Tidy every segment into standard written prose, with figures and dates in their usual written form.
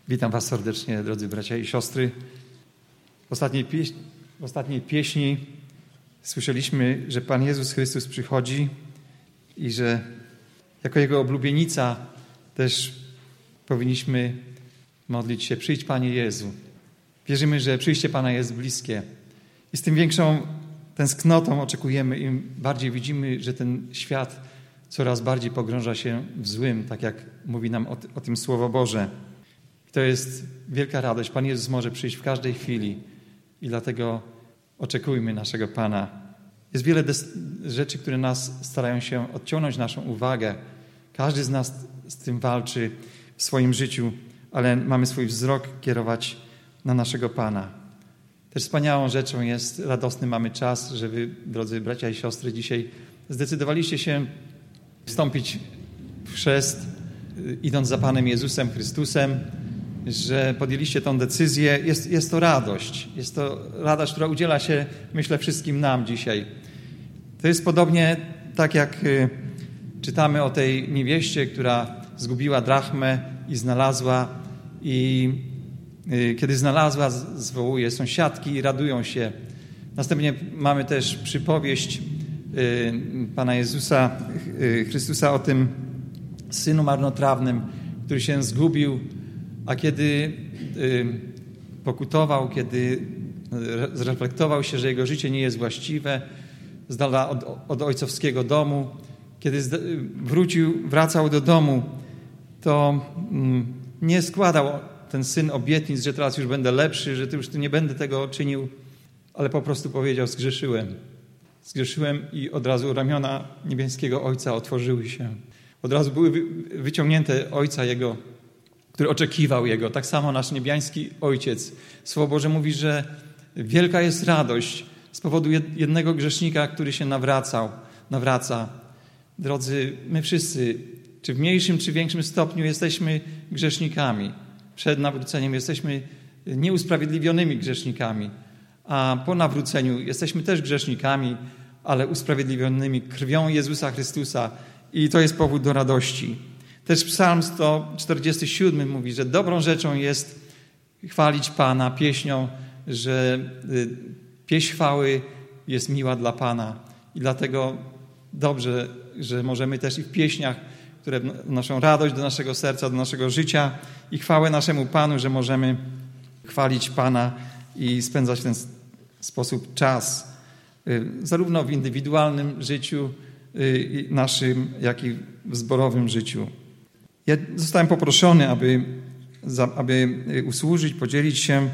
Witam Was serdecznie, drodzy bracia i siostry. W ostatniej pieśni słyszeliśmy, że Pan Jezus Chrystus przychodzi i że jako Jego oblubienica też powinniśmy modlić się: przyjdź, Panie Jezu. Wierzymy, że przyjście Pana jest bliskie i z tym większą tęsknotą oczekujemy, im bardziej widzimy, że ten świat coraz bardziej pogrąża się w złym, tak jak mówi nam o tym Słowo Boże. To jest wielka radość. Pan Jezus może przyjść w każdej chwili i dlatego oczekujmy naszego Pana. Jest wiele rzeczy, które nas starają się odciągnąć naszą uwagę. Każdy z nas z tym walczy w swoim życiu, ale mamy swój wzrok kierować na naszego Pana. Też wspaniałą rzeczą jest, radosny mamy czas, że wy, drodzy bracia i siostry, dzisiaj zdecydowaliście się wstąpić w chrzest, idąc za Panem Jezusem Chrystusem, że podjęliście tą decyzję. Jest to radość. Jest to radość, która udziela się, myślę, wszystkim nam dzisiaj. To jest podobnie tak, jak czytamy o tej niewieście, która zgubiła drachmę i znalazła. I kiedy znalazła, zwołuje sąsiadki i radują się. Następnie mamy też przypowieść Pana Jezusa Chrystusa o tym synu marnotrawnym, który się zgubił, a kiedy pokutował, kiedy zreflektował się, że jego życie nie jest właściwe, z dala od ojcowskiego domu, kiedy wracał do domu, to nie składał ten syn obietnic, że teraz już będę lepszy, że już nie będę tego czynił, ale po prostu powiedział: zgrzeszyłem. Zgrzeszyłem i od razu ramiona niebieskiego Ojca otworzyły się. Od razu były wyciągnięte Ojca Jego, który oczekiwał Jego. Tak samo nasz niebiański Ojciec. Słowo Boże mówi, że wielka jest radość z powodu jednego grzesznika, który się nawraca. Drodzy, my wszyscy, czy w mniejszym, czy większym stopniu jesteśmy grzesznikami. Przed nawróceniem jesteśmy nieusprawiedliwionymi grzesznikami, a po nawróceniu jesteśmy też grzesznikami, ale usprawiedliwionymi krwią Jezusa Chrystusa i to jest powód do radości. Też Psalm 147 mówi, że dobrą rzeczą jest chwalić Pana pieśnią, że pieśń chwały jest miła dla Pana i dlatego dobrze, że możemy też i w pieśniach, które wnoszą radość do naszego serca, do naszego życia i chwałę naszemu Panu, że możemy chwalić Pana i spędzać w ten sposób czas, zarówno w indywidualnym życiu naszym, jak i w zborowym życiu. Ja zostałem poproszony, aby usłużyć, podzielić się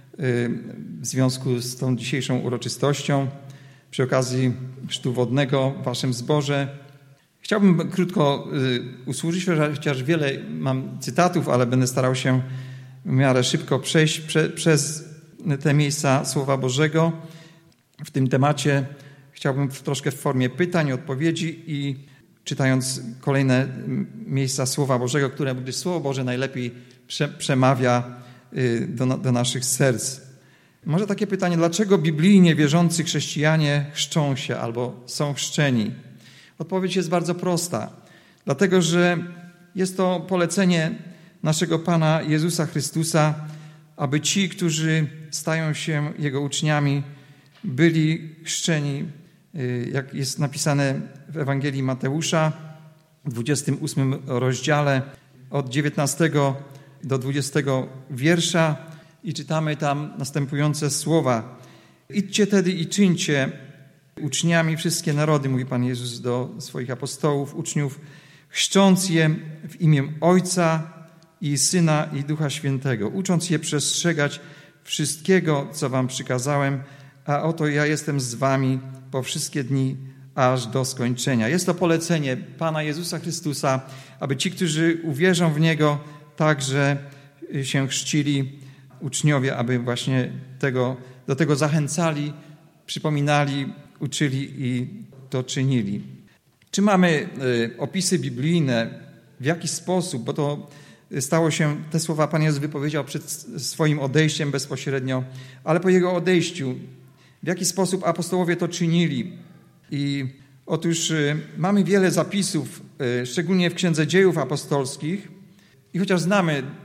w związku z tą dzisiejszą uroczystością przy okazji chrztu wodnego w waszym zborze. Chciałbym krótko usłużyć, chociaż wiele mam cytatów, ale będę starał się w miarę szybko przejść przez te miejsca Słowa Bożego. W tym temacie chciałbym troszkę w formie pytań, odpowiedzi i czytając kolejne miejsca Słowa Bożego, gdyż Słowo Boże najlepiej przemawia do naszych serc. Może takie pytanie: dlaczego biblijnie wierzący chrześcijanie chrzczą się albo są chrzczeni? Odpowiedź jest bardzo prosta. Dlatego, że jest to polecenie naszego Pana Jezusa Chrystusa, aby ci, którzy stają się Jego uczniami, byli chrzczeni, jak jest napisane w Ewangelii Mateusza w 28 rozdziale od 19 do 20 wiersza i czytamy tam następujące słowa: idźcie tedy i czyńcie uczniami wszystkie narody, mówi Pan Jezus do swoich apostołów, uczniów, chrzcząc je w imię Ojca i Syna i Ducha Świętego, ucząc je przestrzegać wszystkiego, co wam przykazałem, a oto ja jestem z wami po wszystkie dni, aż do skończenia. Jest to polecenie Pana Jezusa Chrystusa, aby ci, którzy uwierzą w Niego, także się chrzcili, uczniowie, aby właśnie do tego zachęcali, przypominali, uczyli i to czynili. Czy mamy opisy biblijne, w jaki sposób, bo to stało się, te słowa Pan Jezus wypowiedział przed swoim odejściem bezpośrednio, ale po Jego odejściu, w jaki sposób apostołowie to czynili? I otóż mamy wiele zapisów, szczególnie w Księdze Dziejów Apostolskich, i chociaż znamy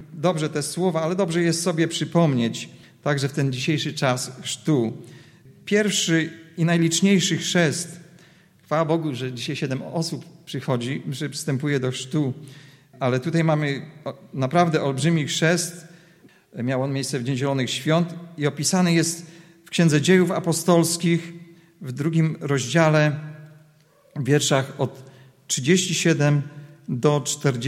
dobrze te słowa, ale dobrze jest sobie przypomnieć, także w ten dzisiejszy czas chrztu. Pierwszy i najliczniejszy chrzest. Chwała Bogu, że dzisiaj 7 osób przychodzi, że przystępuje do chrztu, ale tutaj mamy naprawdę olbrzymi chrzest. Miał on miejsce w Dzień Zielonych Świąt i opisany jest w Księdze Dziejów Apostolskich w 2 rozdziale, w wierszach od 37 do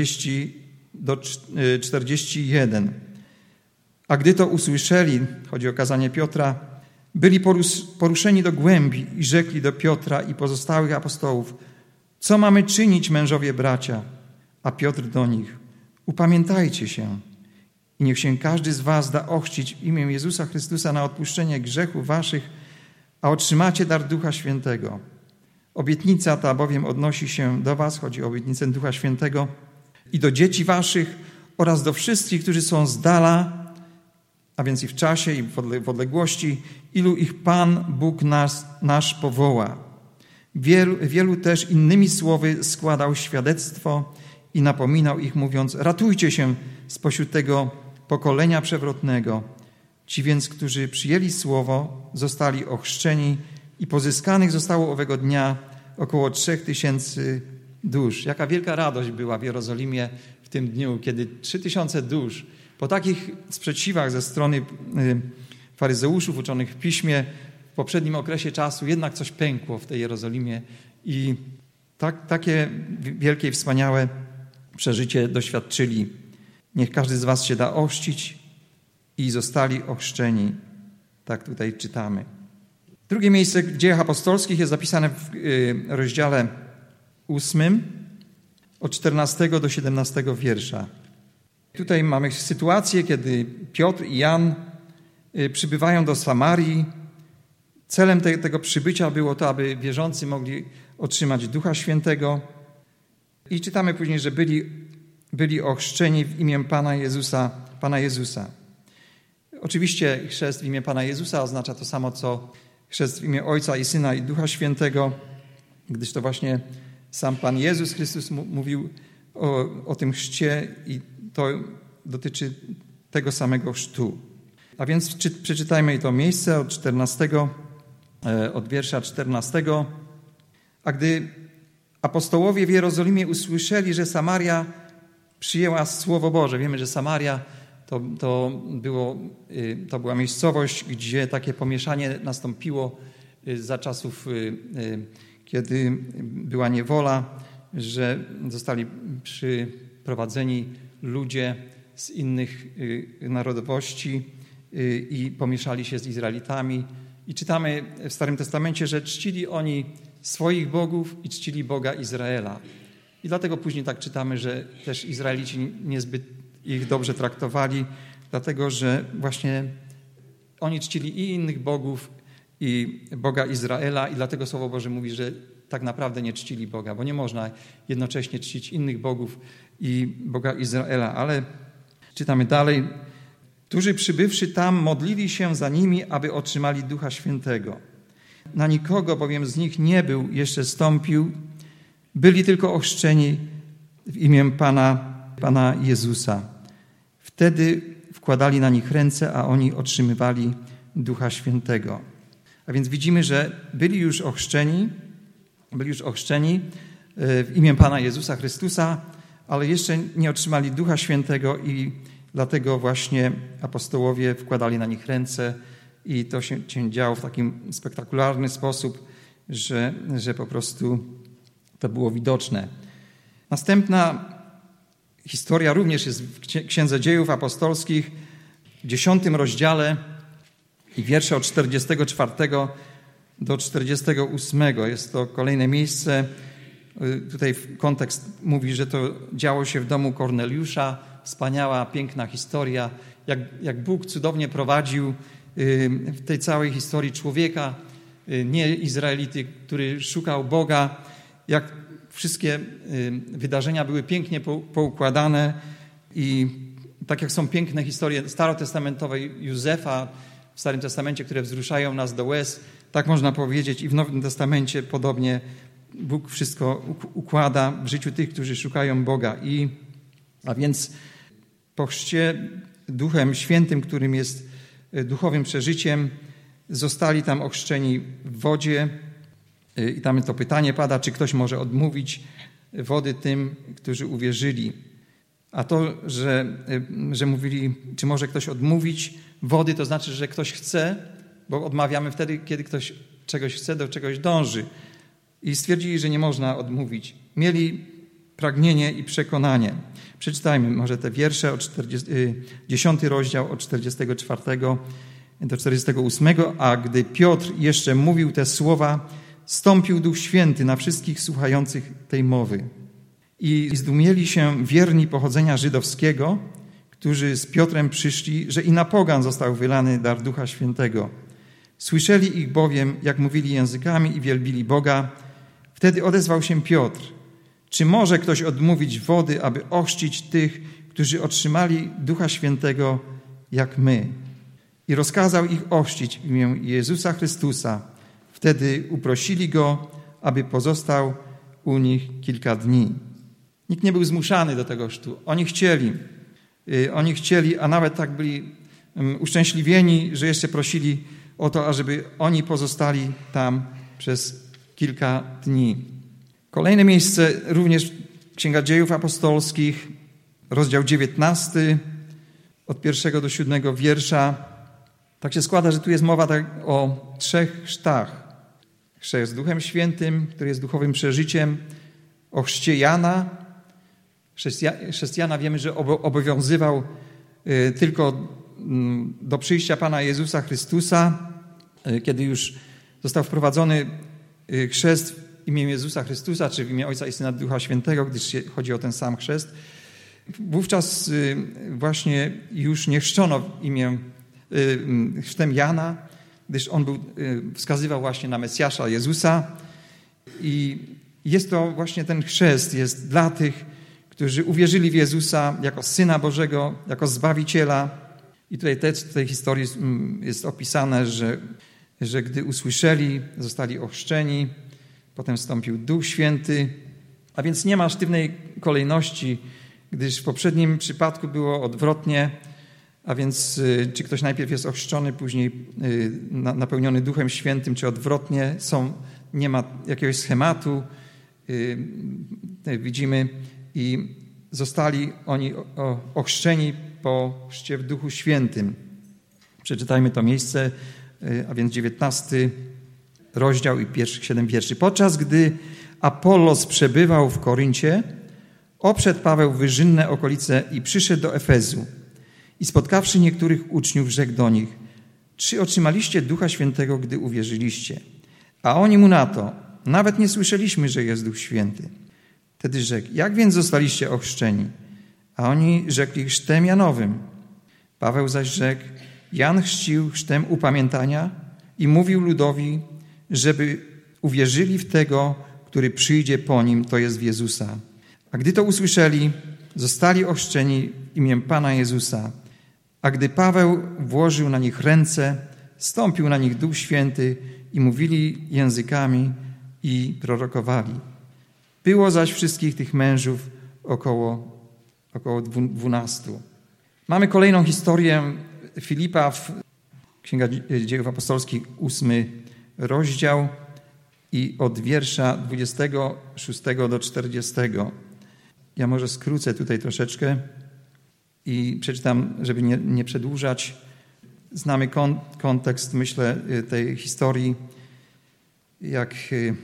41. A gdy to usłyszeli, chodzi o kazanie Piotra, byli poruszeni do głębi i rzekli do Piotra i pozostałych apostołów: co mamy czynić, mężowie bracia? A Piotr do nich: upamiętajcie się i niech się każdy z was da ochrzcić w imię Jezusa Chrystusa na odpuszczenie grzechów waszych, a otrzymacie dar Ducha Świętego. Obietnica ta bowiem odnosi się do was, chodzi o obietnicę Ducha Świętego, i do dzieci waszych oraz do wszystkich, którzy są z dala, a więc i w czasie, i w odległości, ilu ich Pan Bóg nasz powoła. Wielu też innymi słowy składał świadectwo i napominał ich, mówiąc: ratujcie się spośród tego pokolenia przewrotnego. Ci więc, którzy przyjęli słowo, zostali ochrzczeni i pozyskanych zostało owego dnia około 3000 dusz. Jaka wielka radość była w Jerozolimie w tym dniu, kiedy 3000 dusz po takich sprzeciwach ze strony faryzeuszów uczonych w Piśmie w poprzednim okresie czasu jednak coś pękło w tej Jerozolimie i takie wielkie i wspaniałe przeżycie doświadczyli. Niech każdy z was się da ochrzcić i zostali ochrzczeni. Tak tutaj czytamy. Drugie miejsce w Dziejach Apostolskich jest zapisane w rozdziale 8 od 14 do 17 wiersza. Tutaj mamy sytuację, kiedy Piotr i Jan przybywają do Samarii. Celem tego przybycia było to, aby wierzący mogli otrzymać Ducha Świętego. I czytamy później, że byli ochrzczeni w imię Pana Jezusa. Oczywiście chrzest w imię Pana Jezusa oznacza to samo, co chrzest w imię Ojca i Syna i Ducha Świętego, gdyż to właśnie sam Pan Jezus Chrystus mówił o tym chrzcie i to dotyczy tego samego chrztu. A więc przeczytajmy to miejsce od wiersza 14. A gdy apostołowie w Jerozolimie usłyszeli, że Samaria przyjęła Słowo Boże. Wiemy, że Samaria to była miejscowość, gdzie takie pomieszanie nastąpiło za czasów, kiedy była niewola, że zostali przyprowadzeni ludzie z innych narodowości i pomieszali się z Izraelitami. I czytamy w Starym Testamencie, że czcili oni swoich bogów i czcili Boga Izraela. I dlatego później tak czytamy, że też Izraelici niezbyt ich dobrze traktowali, dlatego że właśnie oni czcili i innych bogów, i Boga Izraela, i dlatego Słowo Boże mówi, że tak naprawdę nie czcili Boga, bo nie można jednocześnie czcić innych bogów i Boga Izraela. Ale czytamy dalej. Którzy przybywszy tam modlili się za nimi, aby otrzymali Ducha Świętego. Na nikogo bowiem z nich nie był jeszcze stąpił, byli tylko ochrzczeni w imię Pana Jezusa. Wtedy wkładali na nich ręce, a oni otrzymywali Ducha Świętego. A więc widzimy, że byli już ochrzczeni w imię Pana Jezusa Chrystusa, ale jeszcze nie otrzymali Ducha Świętego i dlatego właśnie apostołowie wkładali na nich ręce i to się działo w takim spektakularny sposób, że po prostu to było widoczne. Następna historia również jest w Księdze Dziejów Apostolskich w 10 rozdziale i wiersze od 44 do 48. Jest to kolejne miejsce. Tutaj kontekst mówi, że to działo się w domu Korneliusza. Wspaniała, piękna historia. Jak Bóg cudownie prowadził w tej całej historii człowieka, nie Izraelity, który szukał Boga. Jak wszystkie wydarzenia były pięknie poukładane i tak jak są piękne historie starotestamentowe Józefa w Starym Testamencie, które wzruszają nas do łez, tak można powiedzieć i w Nowym Testamencie podobnie Bóg wszystko układa w życiu tych, którzy szukają Boga. A więc Po chrzcie Duchem Świętym, którym jest duchowym przeżyciem, zostali tam ochrzczeni w wodzie i tam to pytanie pada, czy ktoś może odmówić wody tym, którzy uwierzyli. A to, że mówili, czy może ktoś odmówić wody, to znaczy, że ktoś chce, bo odmawiamy wtedy, kiedy ktoś czegoś chce, do czegoś dąży. I stwierdzili, że nie można odmówić. Mieli pragnienie i przekonanie. Przeczytajmy może te wiersze, 10 rozdział od 44 do 48. A gdy Piotr jeszcze mówił te słowa, stąpił Duch Święty na wszystkich słuchających tej mowy. I zdumieli się wierni pochodzenia żydowskiego, którzy z Piotrem przyszli, że i na pogan został wylany dar Ducha Świętego. Słyszeli ich bowiem, jak mówili językami i wielbili Boga. Wtedy odezwał się Piotr. Czy może ktoś odmówić wody, aby ochrzcić tych, którzy otrzymali Ducha Świętego, jak my? I rozkazał ich ochrzcić w imię Jezusa Chrystusa. Wtedy uprosili go, aby pozostał u nich kilka dni. Nikt nie był zmuszany do tego chrztu. Oni chcieli, a nawet tak byli uszczęśliwieni, że jeszcze prosili o to, ażeby oni pozostali tam przez kilka dni. Kolejne miejsce, również Księga Dziejów Apostolskich, rozdział 19, od 1 do 7 wiersza. Tak się składa, że tu jest mowa o 3 chrztach. Chrzest z Duchem Świętym, który jest duchowym przeżyciem, o chrzcie Jana. Chrzest Jana wiemy, że obowiązywał tylko do przyjścia Pana Jezusa Chrystusa, kiedy już został wprowadzony chrzest w imię Jezusa Chrystusa, czy w imię Ojca i Syna Ducha Świętego, gdyż chodzi o ten sam chrzest. Wówczas właśnie już nie chrzczono w imię chrztem Jana, gdyż on wskazywał właśnie na Mesjasza Jezusa. I jest to właśnie ten chrzest, jest dla tych, którzy uwierzyli w Jezusa jako Syna Bożego, jako Zbawiciela. I tutaj w tej historii jest opisane, że gdy usłyszeli, zostali ochrzczeni, potem wstąpił Duch Święty. A więc nie ma sztywnej kolejności, gdyż w poprzednim przypadku było odwrotnie, a więc czy ktoś najpierw jest ochrzczony, później napełniony Duchem Świętym, czy odwrotnie, nie ma jakiegoś schematu, widzimy, i zostali oni ochrzczeni po chrzcie w Duchu Świętym. Przeczytajmy to miejsce, a więc 19 rozdział i pierwszych 7 wierszy. Podczas gdy Apollos przebywał w Koryncie, obszedł Paweł wyżynne okolice i przyszedł do Efezu. I spotkawszy niektórych uczniów, rzekł do nich: czy otrzymaliście Ducha Świętego, gdy uwierzyliście? A oni mu na to: nawet nie słyszeliśmy, że jest Duch Święty. Wtedy rzekł: jak więc zostaliście ochrzczeni? A oni rzekli: chrztem Janowym. Paweł zaś rzekł: Jan chrzcił chrztem upamiętania i mówił ludowi, żeby uwierzyli w tego, który przyjdzie po nim, to jest w Jezusa. A gdy to usłyszeli, zostali ochrzczeni w imię Pana Jezusa. A gdy Paweł włożył na nich ręce, stąpił na nich Duch Święty i mówili językami i prorokowali. Było zaś wszystkich tych mężów około 12. Mamy kolejną historię Filipa w Księga Dziejów Apostolskich, 8 rozdział i od wiersza 26 do 40. Ja może skrócę tutaj troszeczkę i przeczytam, żeby nie przedłużać. Znamy kontekst, myślę, tej historii, jak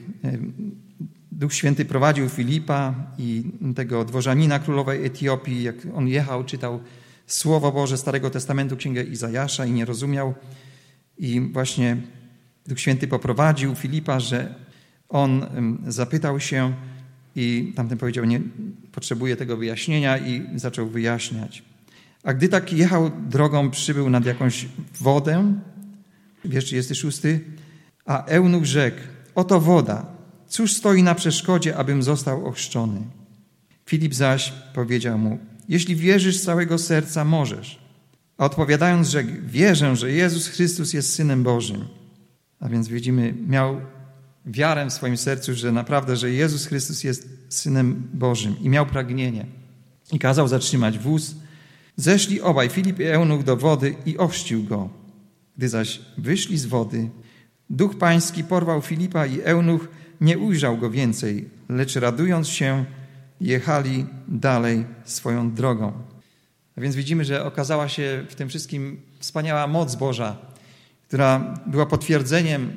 Duch Święty prowadził Filipa i tego dworzanina królowej Etiopii, jak on jechał, czytał Słowo Boże Starego Testamentu, Księgę Izajasza i nie rozumiał. I właśnie Duch Święty poprowadził Filipa, że on zapytał się i tamten powiedział: nie potrzebuje tego wyjaśnienia, i zaczął wyjaśniać. A gdy tak jechał drogą, przybył nad jakąś wodę, wiersz 36, a eunuch rzekł: oto woda, cóż stoi na przeszkodzie, abym został ochrzczony? Filip zaś powiedział mu: jeśli wierzysz z całego serca, możesz. A odpowiadając rzekł: wierzę, że Jezus Chrystus jest Synem Bożym. A więc widzimy, miał wiarę w swoim sercu, że naprawdę, że Jezus Chrystus jest Synem Bożym, i miał pragnienie. I kazał zatrzymać wóz Zeszli obaj, Filip i Eunuch, do wody i ochrzcił go. Gdy zaś wyszli z wody, Duch Pański porwał Filipa i Eunuch nie ujrzał go więcej, lecz radując się, jechali dalej swoją drogą. A więc widzimy, że okazała się w tym wszystkim wspaniała moc Boża, która była potwierdzeniem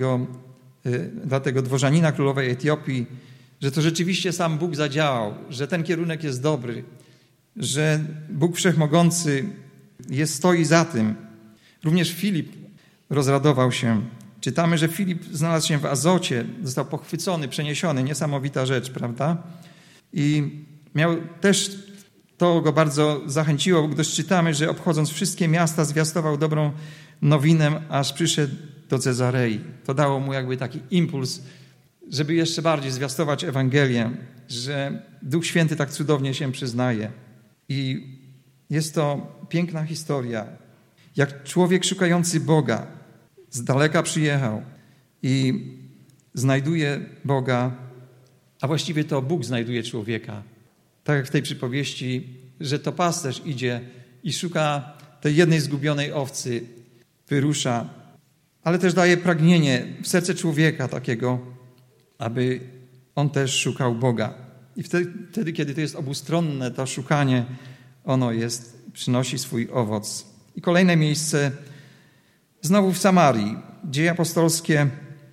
dla tego dworzanina królowej Etiopii, że to rzeczywiście sam Bóg zadziałał, że ten kierunek jest dobry, że Bóg Wszechmogący stoi za tym. Również Filip rozradował się. Czytamy, że Filip znalazł się w Azocie, został pochwycony, przeniesiony. Niesamowita rzecz, prawda? I to go bardzo zachęciło, gdyż czytamy, że obchodząc wszystkie miasta zwiastował dobrą nowinę, aż przyszedł do Cezarei. To dało mu jakby taki impuls, żeby jeszcze bardziej zwiastować Ewangelię, że Duch Święty tak cudownie się przyznaje. I jest to piękna historia, jak człowiek szukający Boga z daleka przyjechał i znajduje Boga, a właściwie to Bóg znajduje człowieka. Tak jak w tej przypowieści, że to pasterz idzie i szuka tej jednej zgubionej owcy, wyrusza, ale też daje pragnienie w serce człowieka takiego, aby on też szukał Boga. I wtedy, kiedy to jest obustronne, to szukanie, przynosi swój owoc. I kolejne miejsce, znowu w Samarii. Dzieje apostolskie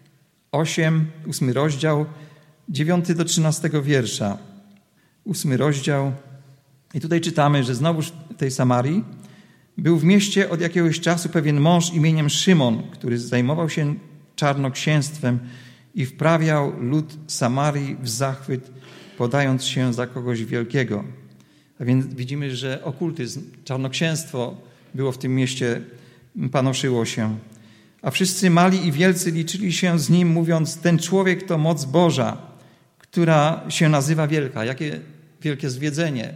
8 rozdział, 9 do 13 wiersza. 8 rozdział. I tutaj czytamy, że znowu w tej Samarii był w mieście od jakiegoś czasu pewien mąż imieniem Szymon, który zajmował się czarnoksięstwem i wprawiał lud Samarii w zachwyt, podając się za kogoś wielkiego. A więc widzimy, że okultyzm, czarnoksięstwo było w tym mieście, panoszyło się. A wszyscy mali i wielcy liczyli się z nim, mówiąc, ten człowiek to moc Boża, która się nazywa wielka. Jakie wielkie zwiedzenie,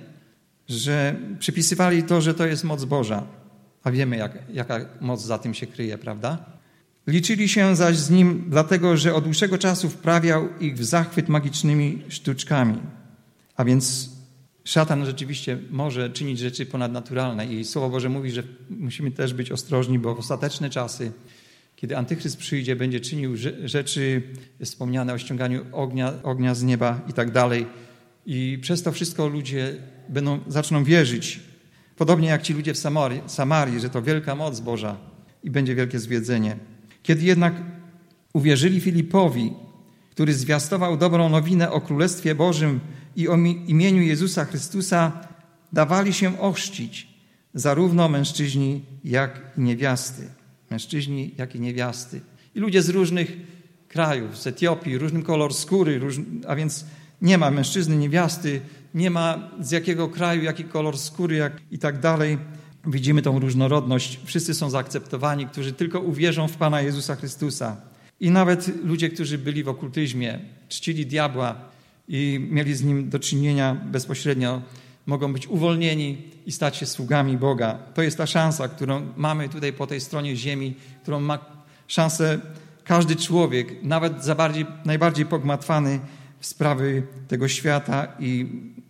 że przypisywali to, że to jest moc Boża. A wiemy, jaka moc za tym się kryje, prawda? Liczyli się zaś z nim, dlatego że od dłuższego czasu wprawiał ich w zachwyt magicznymi sztuczkami. A więc szatan rzeczywiście może czynić rzeczy ponadnaturalne i Słowo Boże mówi, że musimy też być ostrożni, bo w ostateczne czasy, kiedy Antychryst przyjdzie, będzie czynił rzeczy wspomniane o ściąganiu ognia z nieba i tak dalej. I przez to wszystko ludzie zaczną wierzyć. Podobnie jak ci ludzie w Samarii, że to wielka moc Boża i będzie wielkie zwiedzenie. Kiedy jednak uwierzyli Filipowi, który zwiastował dobrą nowinę o Królestwie Bożym i o imieniu Jezusa Chrystusa, dawali się ochrzcić, zarówno mężczyźni, jak i niewiasty. Mężczyźni, jak i niewiasty. I ludzie z różnych krajów, z Etiopii, różny kolor skóry, a więc nie ma mężczyzny, niewiasty, nie ma z jakiego kraju, jaki kolor skóry i tak dalej. Widzimy tą różnorodność. Wszyscy są zaakceptowani, którzy tylko uwierzą w Pana Jezusa Chrystusa. I nawet ludzie, którzy byli w okultyzmie, czcili diabła i mieli z nim do czynienia bezpośrednio, mogą być uwolnieni i stać się sługami Boga. To jest ta szansa, którą mamy tutaj po tej stronie ziemi, którą ma szansę każdy człowiek, nawet najbardziej pogmatwany w sprawy tego świata i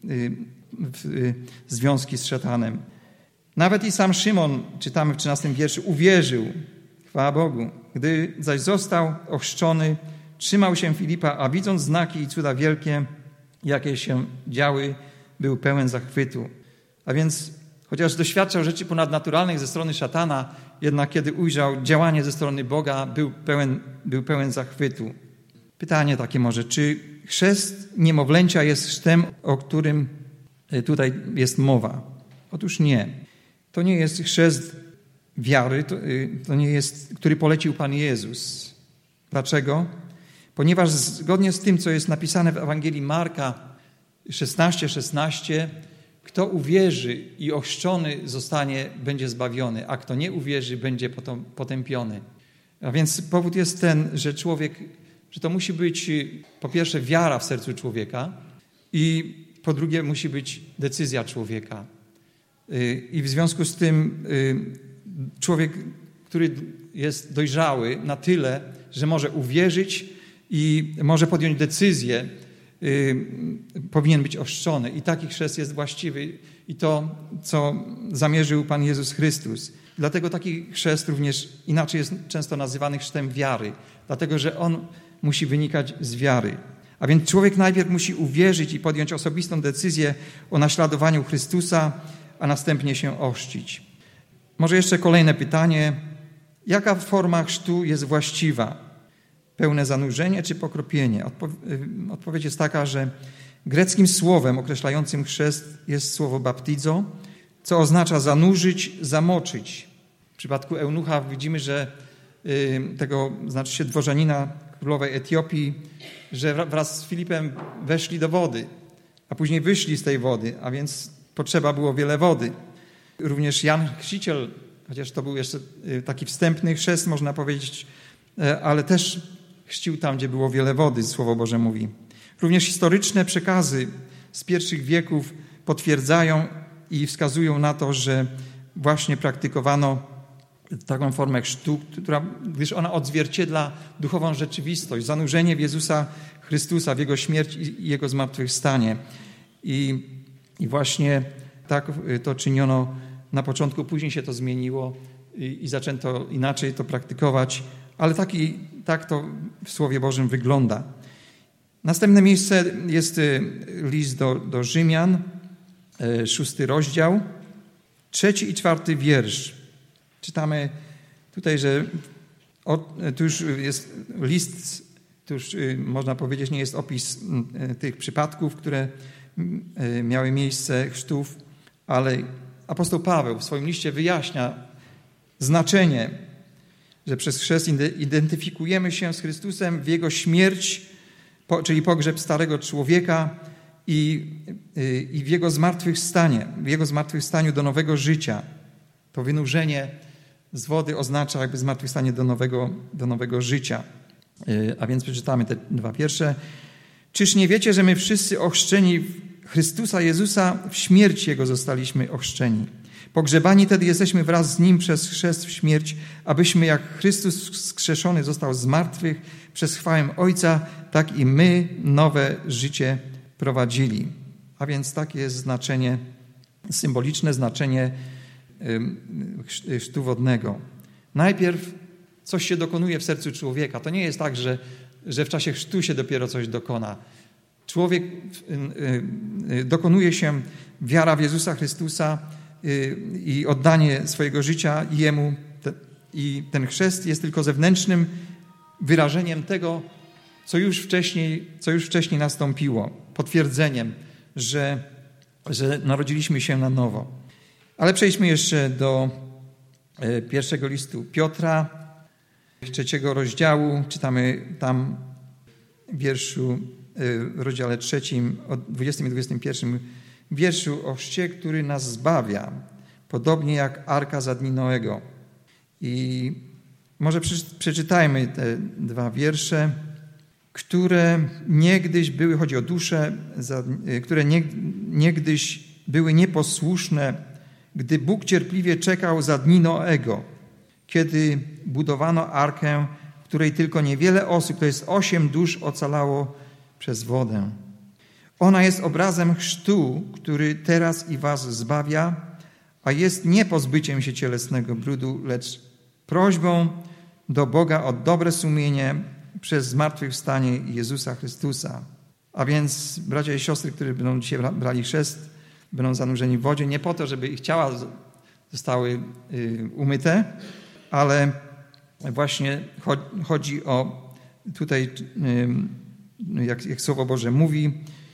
w związki z szatanem. Nawet i sam Szymon, czytamy w 13 wierszu, uwierzył, chwała Bogu. Gdy zaś został ochrzczony, trzymał się Filipa, a widząc znaki i cuda wielkie, jakie się działy, był pełen zachwytu. A więc, chociaż doświadczał rzeczy ponadnaturalnych ze strony szatana, jednak kiedy ujrzał działanie ze strony Boga, był pełen zachwytu. Pytanie takie może, czy chrzest niemowlęcia jest chrztem, o którym tutaj jest mowa? Otóż nie. To nie jest chrzest wiary, to nie jest, który polecił Pan Jezus. Dlaczego? Ponieważ zgodnie z tym, co jest napisane w Ewangelii Marka 16:16, kto uwierzy i ochrzczony zostanie, będzie zbawiony, a kto nie uwierzy, będzie potępiony. A więc powód jest ten, że to musi być po pierwsze wiara w sercu człowieka i po drugie musi być decyzja człowieka. I w związku z tym człowiek, który jest dojrzały na tyle, że może uwierzyć i może podjąć decyzję powinien być ochrzczony. I taki chrzest jest właściwy i to, co zamierzył Pan Jezus Chrystus. Dlatego taki chrzest również inaczej jest często nazywany chrztem wiary, dlatego że on musi wynikać z wiary. A więc człowiek najpierw musi uwierzyć i podjąć osobistą decyzję o naśladowaniu Chrystusa, a następnie się ochrzcić. Może jeszcze kolejne pytanie. Jaka forma chrztu jest właściwa? Pełne zanurzenie czy pokropienie? Odpowiedź jest taka, że greckim słowem określającym chrzest jest słowo baptizo, co oznacza zanurzyć, zamoczyć. W przypadku eunucha widzimy, że tego, znaczy się dworzanina królowej Etiopii, że wraz z Filipem weszli do wody, a później wyszli z tej wody, a więc potrzeba było wiele wody. Również Jan Chrzciciel, chociaż to był jeszcze taki wstępny chrzest, można powiedzieć, ale też chrzcił tam, gdzie było wiele wody, Słowo Boże mówi. Również historyczne przekazy z pierwszych wieków potwierdzają i wskazują na to, że właśnie praktykowano taką formę chrztu, gdyż ona odzwierciedla duchową rzeczywistość, zanurzenie w Jezusa Chrystusa, w Jego śmierć i Jego zmartwychwstanie. I właśnie tak to czyniono na początku, później się to zmieniło i zaczęto inaczej to praktykować, ale tak to w Słowie Bożym wygląda. Następne miejsce jest list do Rzymian, 6 rozdział, 3 i 4 wiersz. Czytamy tutaj, że tu już jest list, tu już można powiedzieć, nie jest opis tych przypadków, które miały miejsce chrztów, ale apostoł Paweł w swoim liście wyjaśnia znaczenie, że przez chrzest identyfikujemy się z Chrystusem w Jego śmierć, czyli pogrzeb starego człowieka i w Jego zmartwychwstaniu do nowego życia. To wynurzenie z wody oznacza jakby zmartwychwstanie do nowego życia. A więc przeczytamy te dwa wiersze. Czyż nie wiecie, że my wszyscy ochrzczeni w Chrystusa Jezusa w śmierć Jego zostaliśmy ochrzczeni? Pogrzebani tedy jesteśmy wraz z Nim przez chrzest w śmierć, abyśmy jak Chrystus wskrzeszony został z martwych przez chwałę Ojca, tak i my nowe życie prowadzili. A więc takie jest znaczenie, symboliczne znaczenie chrztu wodnego. Najpierw coś się dokonuje w sercu człowieka. To nie jest tak, że w czasie chrztu się dopiero coś dokona. Człowiek dokonuje się wiara w Jezusa Chrystusa i oddanie swojego życia Jemu. I ten chrzest jest tylko zewnętrznym wyrażeniem tego, co już wcześniej nastąpiło. Potwierdzeniem, że narodziliśmy się na nowo. Ale przejdźmy jeszcze do pierwszego listu Piotra, 3 rozdziału. Czytamy tam w rozdziale 3, od 20 i 21 wierszu o chrzcie, który nas zbawia, podobnie jak arka za dni Noego. I może przeczytajmy te dwa wiersze, które niegdyś były, chodzi o dusze, które niegdyś były nieposłuszne, gdy Bóg cierpliwie czekał za dni Noego, kiedy budowano arkę, w której tylko niewiele osób, to jest 8 dusz, ocalało przez wodę. Ona jest obrazem chrztu, który teraz i was zbawia, a jest nie pozbyciem się cielesnego brudu, lecz prośbą do Boga o dobre sumienie przez zmartwychwstanie Jezusa Chrystusa. A więc bracia i siostry, którzy będą dzisiaj brali chrzest, będą zanurzeni w wodzie, nie po to, żeby ich ciała zostały umyte, ale właśnie chodzi o tutaj, jak Słowo Boże mówi,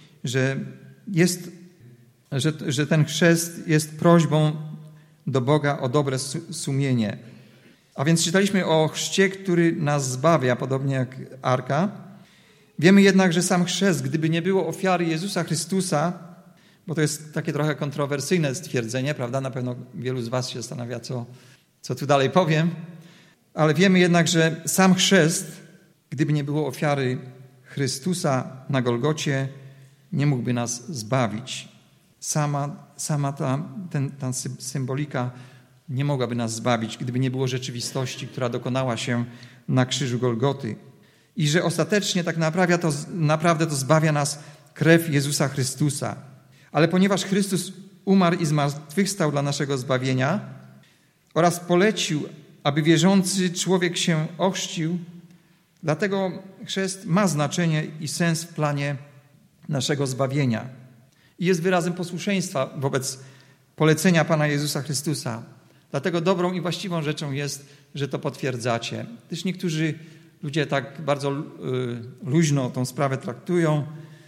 że ten chrzest jest prośbą do Boga o dobre sumienie. A więc czytaliśmy o chrzcie, który nas zbawia, podobnie jak arka. Wiemy jednak, że sam chrzest, gdyby nie było ofiary Jezusa Chrystusa, bo to jest takie trochę kontrowersyjne stwierdzenie, prawda? Na pewno wielu z was się zastanawia, co tu dalej powiem. Ale wiemy jednak, że sam chrzest, gdyby nie było ofiary Chrystusa na Golgocie, nie mógłby nas zbawić. Sama ta symbolika nie mogłaby nas zbawić, gdyby nie było rzeczywistości, która dokonała się na krzyżu Golgoty. i że ostatecznie tak naprawdę to zbawia nas krew Jezusa Chrystusa. Ale ponieważ Chrystus umarł i zmartwychwstał dla naszego zbawienia oraz polecił, aby wierzący człowiek się ochrzcił, dlatego chrzest ma znaczenie i sens w planie naszego zbawienia. I jest wyrazem posłuszeństwa wobec polecenia Pana Jezusa Chrystusa. Dlatego dobrą i właściwą rzeczą jest, że to potwierdzacie. Gdyż niektórzy ludzie tak bardzo luźno tą sprawę traktują,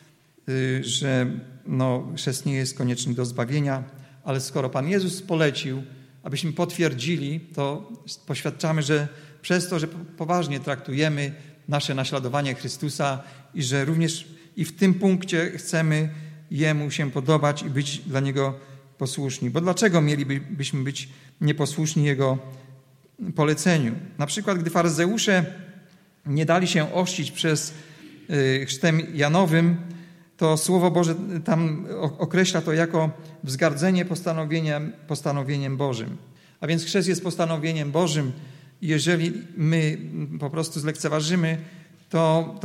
że chrzest nie jest konieczny do zbawienia, ale skoro Pan Jezus polecił, abyśmy potwierdzili, to poświadczamy, że przez to, że poważnie traktujemy nasze naśladowanie Chrystusa i że również i w tym punkcie chcemy Jemu się podobać i być dla Niego posłuszni. Bo dlaczego mielibyśmy być nieposłuszni Jego poleceniu? Na przykład, gdy faryzeusze nie dali się ochrzcić przez chrztem Janowym, to Słowo Boże tam określa to jako wzgardzenie postanowieniem Bożym. A więc chrzest jest postanowieniem Bożym. Jeżeli my po prostu zlekceważymy, to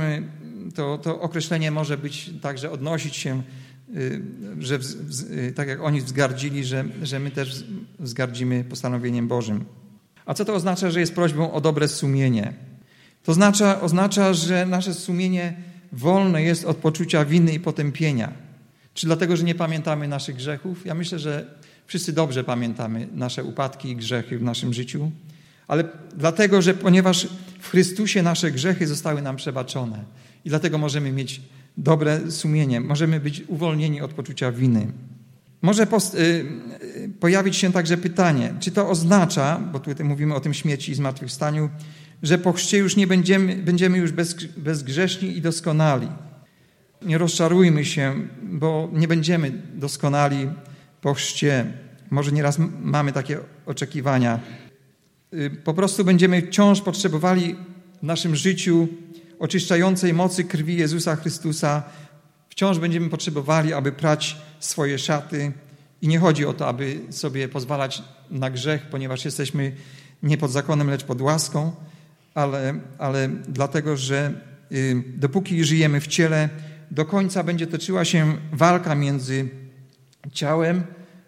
określenie może być także odnosić się, że tak jak oni wzgardzili, że my też wzgardzimy postanowieniem Bożym. A co to oznacza, że jest prośbą o dobre sumienie? To oznacza, że nasze sumienie wolne jest od poczucia winy i potępienia. Czy dlatego, że nie pamiętamy naszych grzechów? Ja myślę, że wszyscy dobrze pamiętamy nasze upadki i grzechy w naszym życiu, ale dlatego, że ponieważ w Chrystusie nasze grzechy zostały nam przebaczone i dlatego możemy mieć dobre sumienie, możemy być uwolnieni od poczucia winy. Może pojawić się także pytanie, czy to oznacza, bo tutaj mówimy o tym śmierci i zmartwychwstaniu, że po chrzcie już nie będziemy już bezgrzeszni i doskonali. Nie rozczarujmy się, bo nie będziemy doskonali po chrzcie. Może nieraz mamy takie oczekiwania. Po prostu będziemy wciąż potrzebowali w naszym życiu oczyszczającej mocy krwi Jezusa Chrystusa. Wciąż będziemy potrzebowali, aby prać swoje szaty. I nie chodzi o to, aby sobie pozwalać na grzech, ponieważ jesteśmy nie pod zakonem, lecz pod łaską, ale dlatego, że dopóki żyjemy w ciele, do końca będzie toczyła się walka między ciałem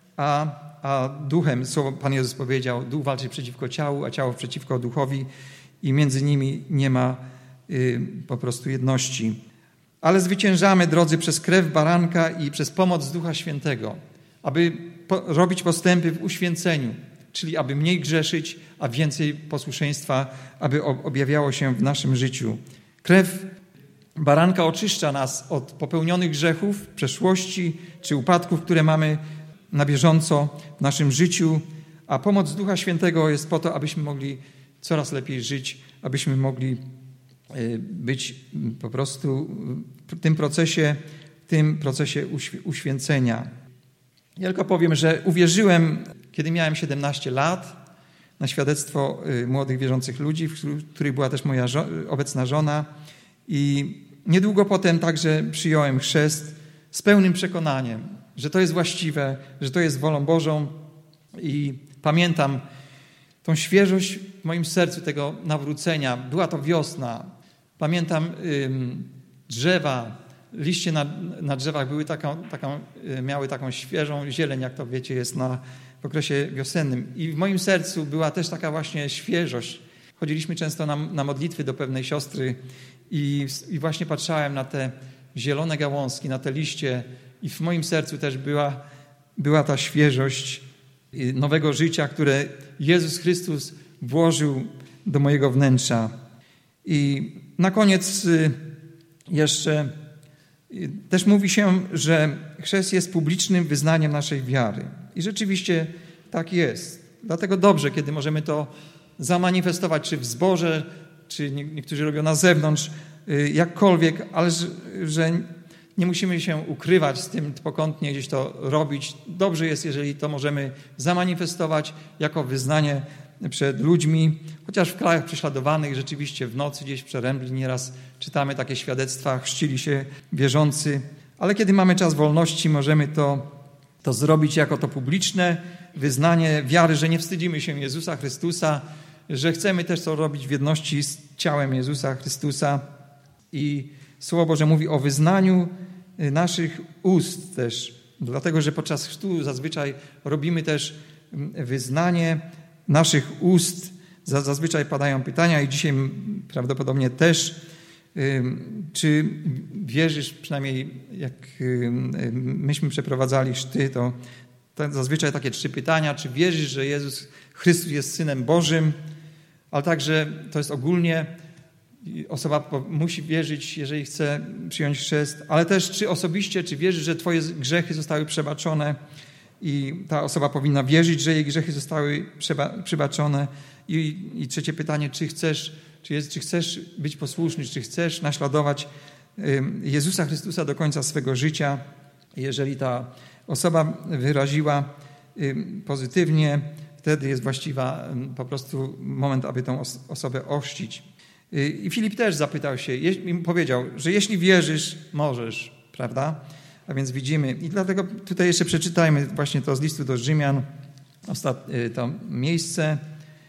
a duchem. Słowo Pan Jezus powiedział, duch walczy przeciwko ciału, a ciało przeciwko duchowi i między nimi nie ma po prostu jedności. Ale zwyciężamy, drodzy, przez krew baranka i przez pomoc Ducha Świętego, aby robić postępy w uświęceniu, czyli aby mniej grzeszyć, a więcej posłuszeństwa, aby objawiało się w naszym życiu. Krew baranka oczyszcza nas od popełnionych grzechów, przeszłości czy upadków, które mamy na bieżąco w naszym życiu, a pomoc Ducha Świętego jest po to, abyśmy mogli coraz lepiej żyć, abyśmy mogli być po prostu w tym procesie uświęcenia. Ja tylko powiem, że uwierzyłem, kiedy miałem 17 lat, na świadectwo młodych wierzących ludzi, w których była też moja obecna żona. I niedługo potem także przyjąłem chrzest z pełnym przekonaniem, że to jest właściwe, że to jest wolą Bożą. I pamiętam tą świeżość w moim sercu tego nawrócenia. Była to wiosna. Pamiętam drzewa, liście na drzewach były miały taką świeżą zieleń, jak to wiecie, jest w okresie wiosennym. I w moim sercu była też taka właśnie świeżość. Chodziliśmy często na modlitwy do pewnej siostry i właśnie patrzałem na te zielone gałązki, na te liście i w moim sercu też była ta świeżość nowego życia, które Jezus Chrystus włożył do mojego wnętrza. I na koniec jeszcze też mówi się, że chrzest jest publicznym wyznaniem naszej wiary. I rzeczywiście tak jest. Dlatego dobrze, kiedy możemy to zamanifestować, czy w zborze, czy niektórzy robią na zewnątrz, jakkolwiek, ale że nie musimy się ukrywać z tym, pokątnie gdzieś to robić. Dobrze jest, jeżeli to możemy zamanifestować jako wyznanie przed ludźmi, chociaż w krajach prześladowanych rzeczywiście w nocy gdzieś w Przerębli nieraz czytamy takie świadectwa, chrzcili się wierzący, ale kiedy mamy czas wolności, możemy to zrobić jako to publiczne wyznanie wiary, że nie wstydzimy się Jezusa Chrystusa, że chcemy też to robić w jedności z ciałem Jezusa Chrystusa. I Słowo Boże mówi o wyznaniu naszych ust też, dlatego że podczas chrztu zazwyczaj robimy też wyznanie naszych ust. Zazwyczaj padają pytania i dzisiaj prawdopodobnie też, czy wierzysz, przynajmniej jak myśmy przeprowadzali chrzty, to zazwyczaj takie 3 pytania, czy wierzysz, że Jezus Chrystus jest Synem Bożym, ale także to jest ogólnie, osoba musi wierzyć, jeżeli chce przyjąć chrzest, ale też czy osobiście, czy wierzysz, że twoje grzechy zostały przebaczone i ta osoba powinna wierzyć, że jej grzechy zostały przebaczone. I 3 pytanie, czy chcesz być posłuszny, czy chcesz naśladować Jezusa Chrystusa do końca swego życia. Jeżeli ta osoba wyraziła pozytywnie, wtedy jest właściwa po prostu moment, aby tą osobę ochrzcić. I Filip też zapytał się, powiedział, że jeśli wierzysz, możesz, prawda? A więc widzimy. I dlatego tutaj jeszcze przeczytajmy właśnie to z listu do Rzymian, to miejsce,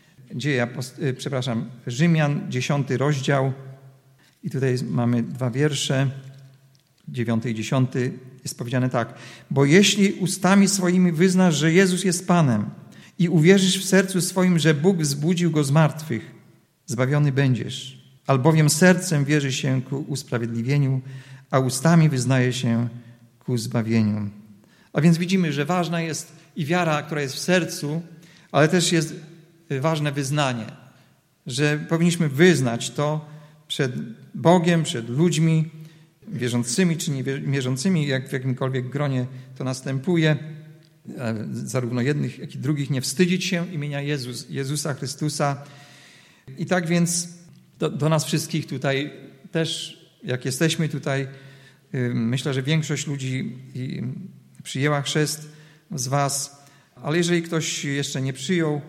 Rzymian, 10 rozdział. I tutaj mamy 2 wiersze, 9 i 10. Jest powiedziane tak. Bo jeśli ustami swoimi wyznasz, że Jezus jest Panem i uwierzysz w sercu swoim, że Bóg wzbudził Go z martwych, zbawiony będziesz. Albowiem sercem wierzy się ku usprawiedliwieniu, a ustami wyznaje się ku zbawieniu. A więc widzimy, że ważna jest i wiara, która jest w sercu, ale też jest ważne wyznanie, że powinniśmy wyznać to przed Bogiem, przed ludźmi wierzącymi czy niewierzącymi, jak w jakimkolwiek gronie to następuje, zarówno jednych, jak i drugich, nie wstydzić się imienia Jezusa Chrystusa. I tak więc do nas wszystkich tutaj też, jak jesteśmy tutaj, myślę, że większość ludzi przyjęła chrzest z was, ale jeżeli ktoś jeszcze nie przyjął,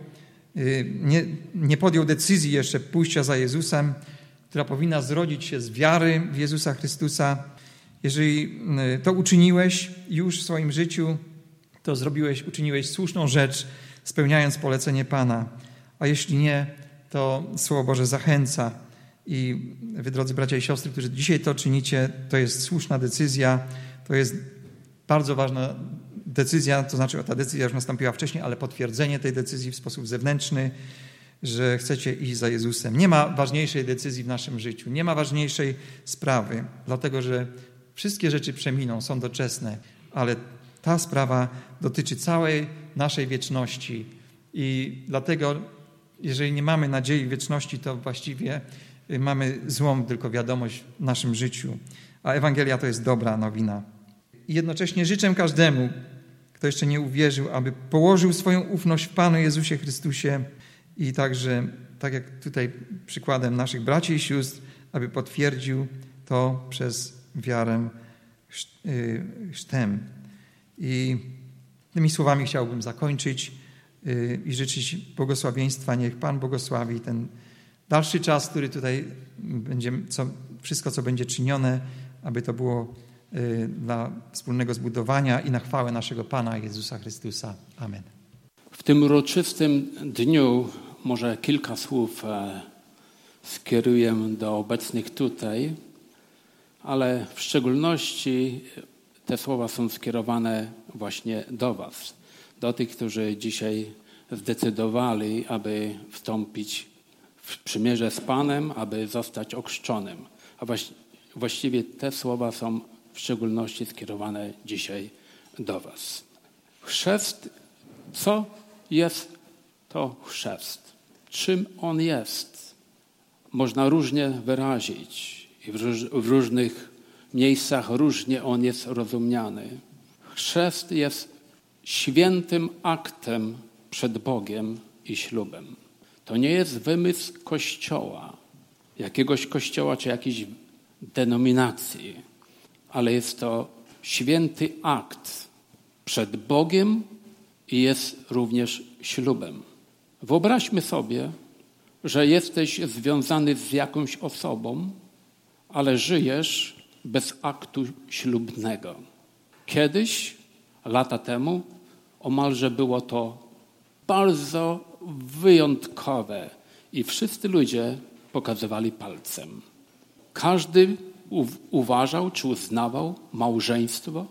nie podjął decyzji jeszcze pójścia za Jezusem, która powinna zrodzić się z wiary w Jezusa Chrystusa, jeżeli to uczyniłeś już w swoim życiu, to uczyniłeś słuszną rzecz, spełniając polecenie Pana. A jeśli nie, to Słowo Boże zachęca. I wy, drodzy bracia i siostry, którzy dzisiaj to czynicie, to jest słuszna decyzja, to jest bardzo ważna decyzja, to znaczy ta decyzja już nastąpiła wcześniej, ale potwierdzenie tej decyzji w sposób zewnętrzny, że chcecie iść za Jezusem. Nie ma ważniejszej decyzji w naszym życiu, nie ma ważniejszej sprawy, dlatego że wszystkie rzeczy przeminą, są doczesne, ale ta sprawa dotyczy całej naszej wieczności i dlatego, jeżeli nie mamy nadziei wieczności, to właściwie mamy złą tylko wiadomość w naszym życiu, a Ewangelia to jest dobra nowina. I jednocześnie życzę każdemu, kto jeszcze nie uwierzył, aby położył swoją ufność w Panu Jezusie Chrystusie i także, tak jak tutaj przykładem naszych braci i sióstr, aby potwierdził to przez wiarę chrztem. I tymi słowami chciałbym zakończyć i życzyć błogosławieństwa. Niech Pan błogosławi ten dalszy czas, który tutaj będzie, wszystko, co będzie czynione, aby to było dla wspólnego zbudowania i na chwałę naszego Pana Jezusa Chrystusa. Amen. W tym uroczystym dniu może kilka słów skieruję do obecnych tutaj, ale w szczególności te słowa są skierowane właśnie do was, do tych, którzy dzisiaj zdecydowali, aby wstąpić w przymierze z Panem, aby zostać ochrzczonym. A właściwie te słowa są w szczególności skierowane dzisiaj do was. Chrzest, co jest to chrzest? Czym on jest? Można różnie wyrazić i w różnych miejscach różnie on jest rozumiany. Chrzest jest świętym aktem przed Bogiem i ślubem. To nie jest wymysł Kościoła, jakiegoś kościoła czy jakiejś denominacji, ale jest to święty akt przed Bogiem i jest również ślubem. Wyobraźmy sobie, że jesteś związany z jakąś osobą, ale żyjesz bez aktu ślubnego. Kiedyś, lata temu, omalże było to bardzo wyjątkowe i wszyscy ludzie pokazywali palcem. Każdy uważał czy uznawał małżeństwo,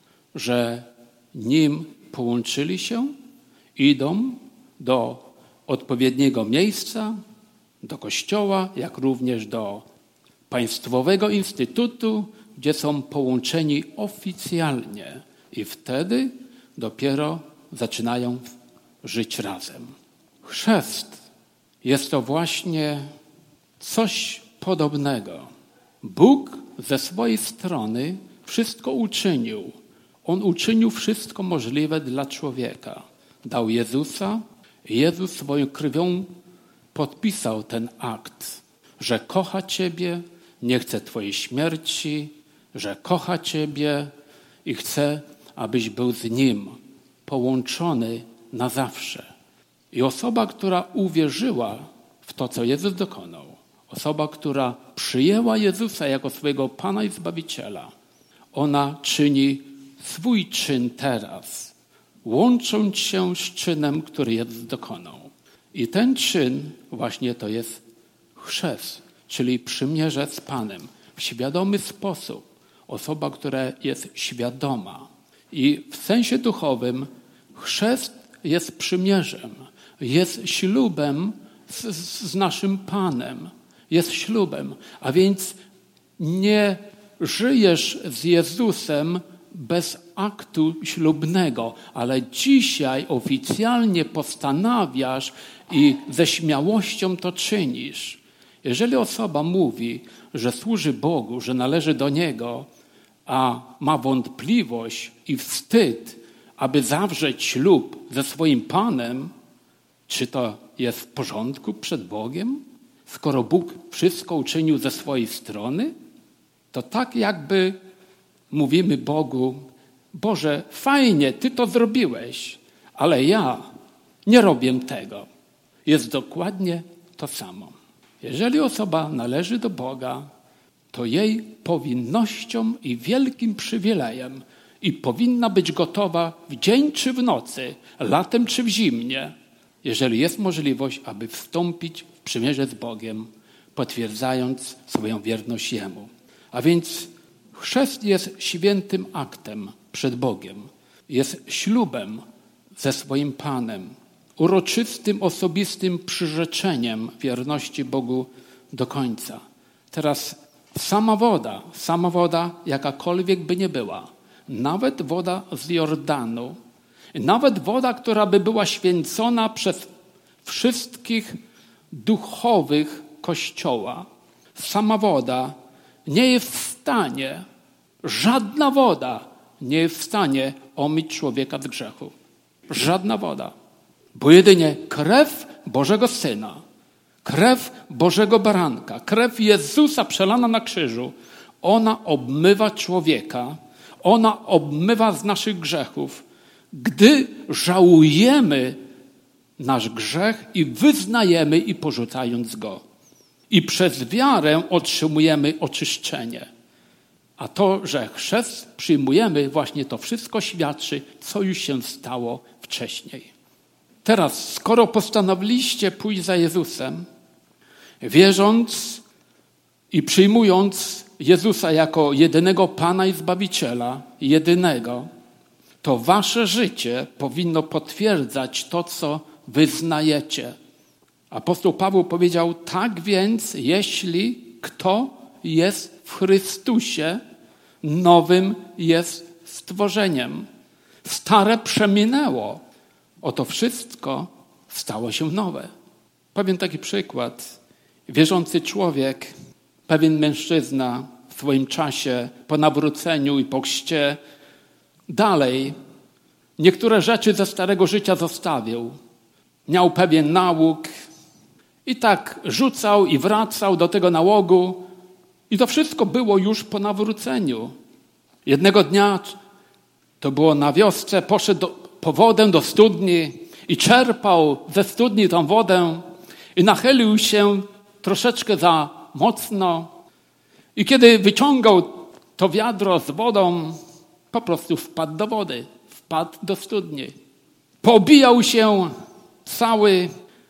że nim połączyli się, idą do odpowiedniego miejsca, do kościoła, jak również do państwowego instytutu, gdzie są połączeni oficjalnie i wtedy dopiero zaczynają żyć razem. Chrzest jest to właśnie coś podobnego. Bóg ze swojej strony wszystko uczynił. On uczynił wszystko możliwe dla człowieka. Dał Jezusa. Jezus swoją krwią podpisał ten akt, że kocha Ciebie, nie chce Twojej śmierci, że kocha Ciebie i chce, abyś był z Nim połączony na zawsze. I osoba, która uwierzyła w to, co Jezus dokonał, osoba, która przyjęła Jezusa jako swojego Pana i Zbawiciela, ona czyni swój czyn teraz, łącząc się z czynem, który Jezus dokonał. I ten czyn właśnie to jest chrzest, czyli przymierze z Panem. W świadomy sposób. Osoba, która jest świadoma. I w sensie duchowym chrzest jest przymierzem, jest ślubem z naszym Panem. Jest ślubem. A więc nie żyjesz z Jezusem bez aktu ślubnego, ale dzisiaj oficjalnie postanawiasz i ze śmiałością to czynisz. Jeżeli osoba mówi, że służy Bogu, że należy do Niego, a ma wątpliwość i wstyd, aby zawrzeć ślub ze swoim Panem, czy to jest w porządku przed Bogiem? Skoro Bóg wszystko uczynił ze swojej strony, to tak jakby mówimy Bogu: Boże, fajnie, Ty to zrobiłeś, ale ja nie robię tego. Jest dokładnie to samo. Jeżeli osoba należy do Boga, to jej powinnością i wielkim przywilejem i powinna być gotowa w dzień czy w nocy, latem czy w zimnie, jeżeli jest możliwość, aby wstąpić w przymierze z Bogiem, potwierdzając swoją wierność Jemu. A więc chrzest jest świętym aktem przed Bogiem. Jest ślubem ze swoim Panem, uroczystym, osobistym przyrzeczeniem wierności Bogu do końca. Teraz sama woda, jakakolwiek by nie była, nawet woda z Jordanu, nawet woda, która by była święcona przez wszystkich duchowych Kościoła, sama woda nie jest w stanie, żadna woda nie jest w stanie omyć człowieka z grzechu. Żadna woda. Bo jedynie krew Bożego Syna, krew Bożego Baranka, krew Jezusa przelana na krzyżu, ona obmywa człowieka, ona obmywa z naszych grzechów, gdy żałujemy nasz grzech i wyznajemy i porzucając go. I przez wiarę otrzymujemy oczyszczenie. A to, że chrzest przyjmujemy, właśnie to wszystko świadczy, co już się stało wcześniej. Teraz, skoro postanowiliście pójść za Jezusem, wierząc i przyjmując Jezusa jako jedynego Pana i Zbawiciela, jedynego, to wasze życie powinno potwierdzać to, co wyznajecie. Apostoł Paweł powiedział: tak więc, jeśli kto jest w Chrystusie, nowym jest stworzeniem. Stare przeminęło. Oto wszystko stało się nowe. Powiem taki przykład. Wierzący człowiek, pewien mężczyzna w swoim czasie, po nawróceniu i po chrzcie, dalej niektóre rzeczy ze starego życia zostawił. Miał pewien nałóg i tak rzucał i wracał do tego nałogu. I to wszystko było już po nawróceniu. Jednego dnia, to było na wiosce, poszedł po wodę do studni i czerpał ze studni tą wodę i nachylił się troszeczkę za mocno. I kiedy wyciągał to wiadro z wodą, po prostu wpadł do wody, wpadł do studni. Poobijał się cały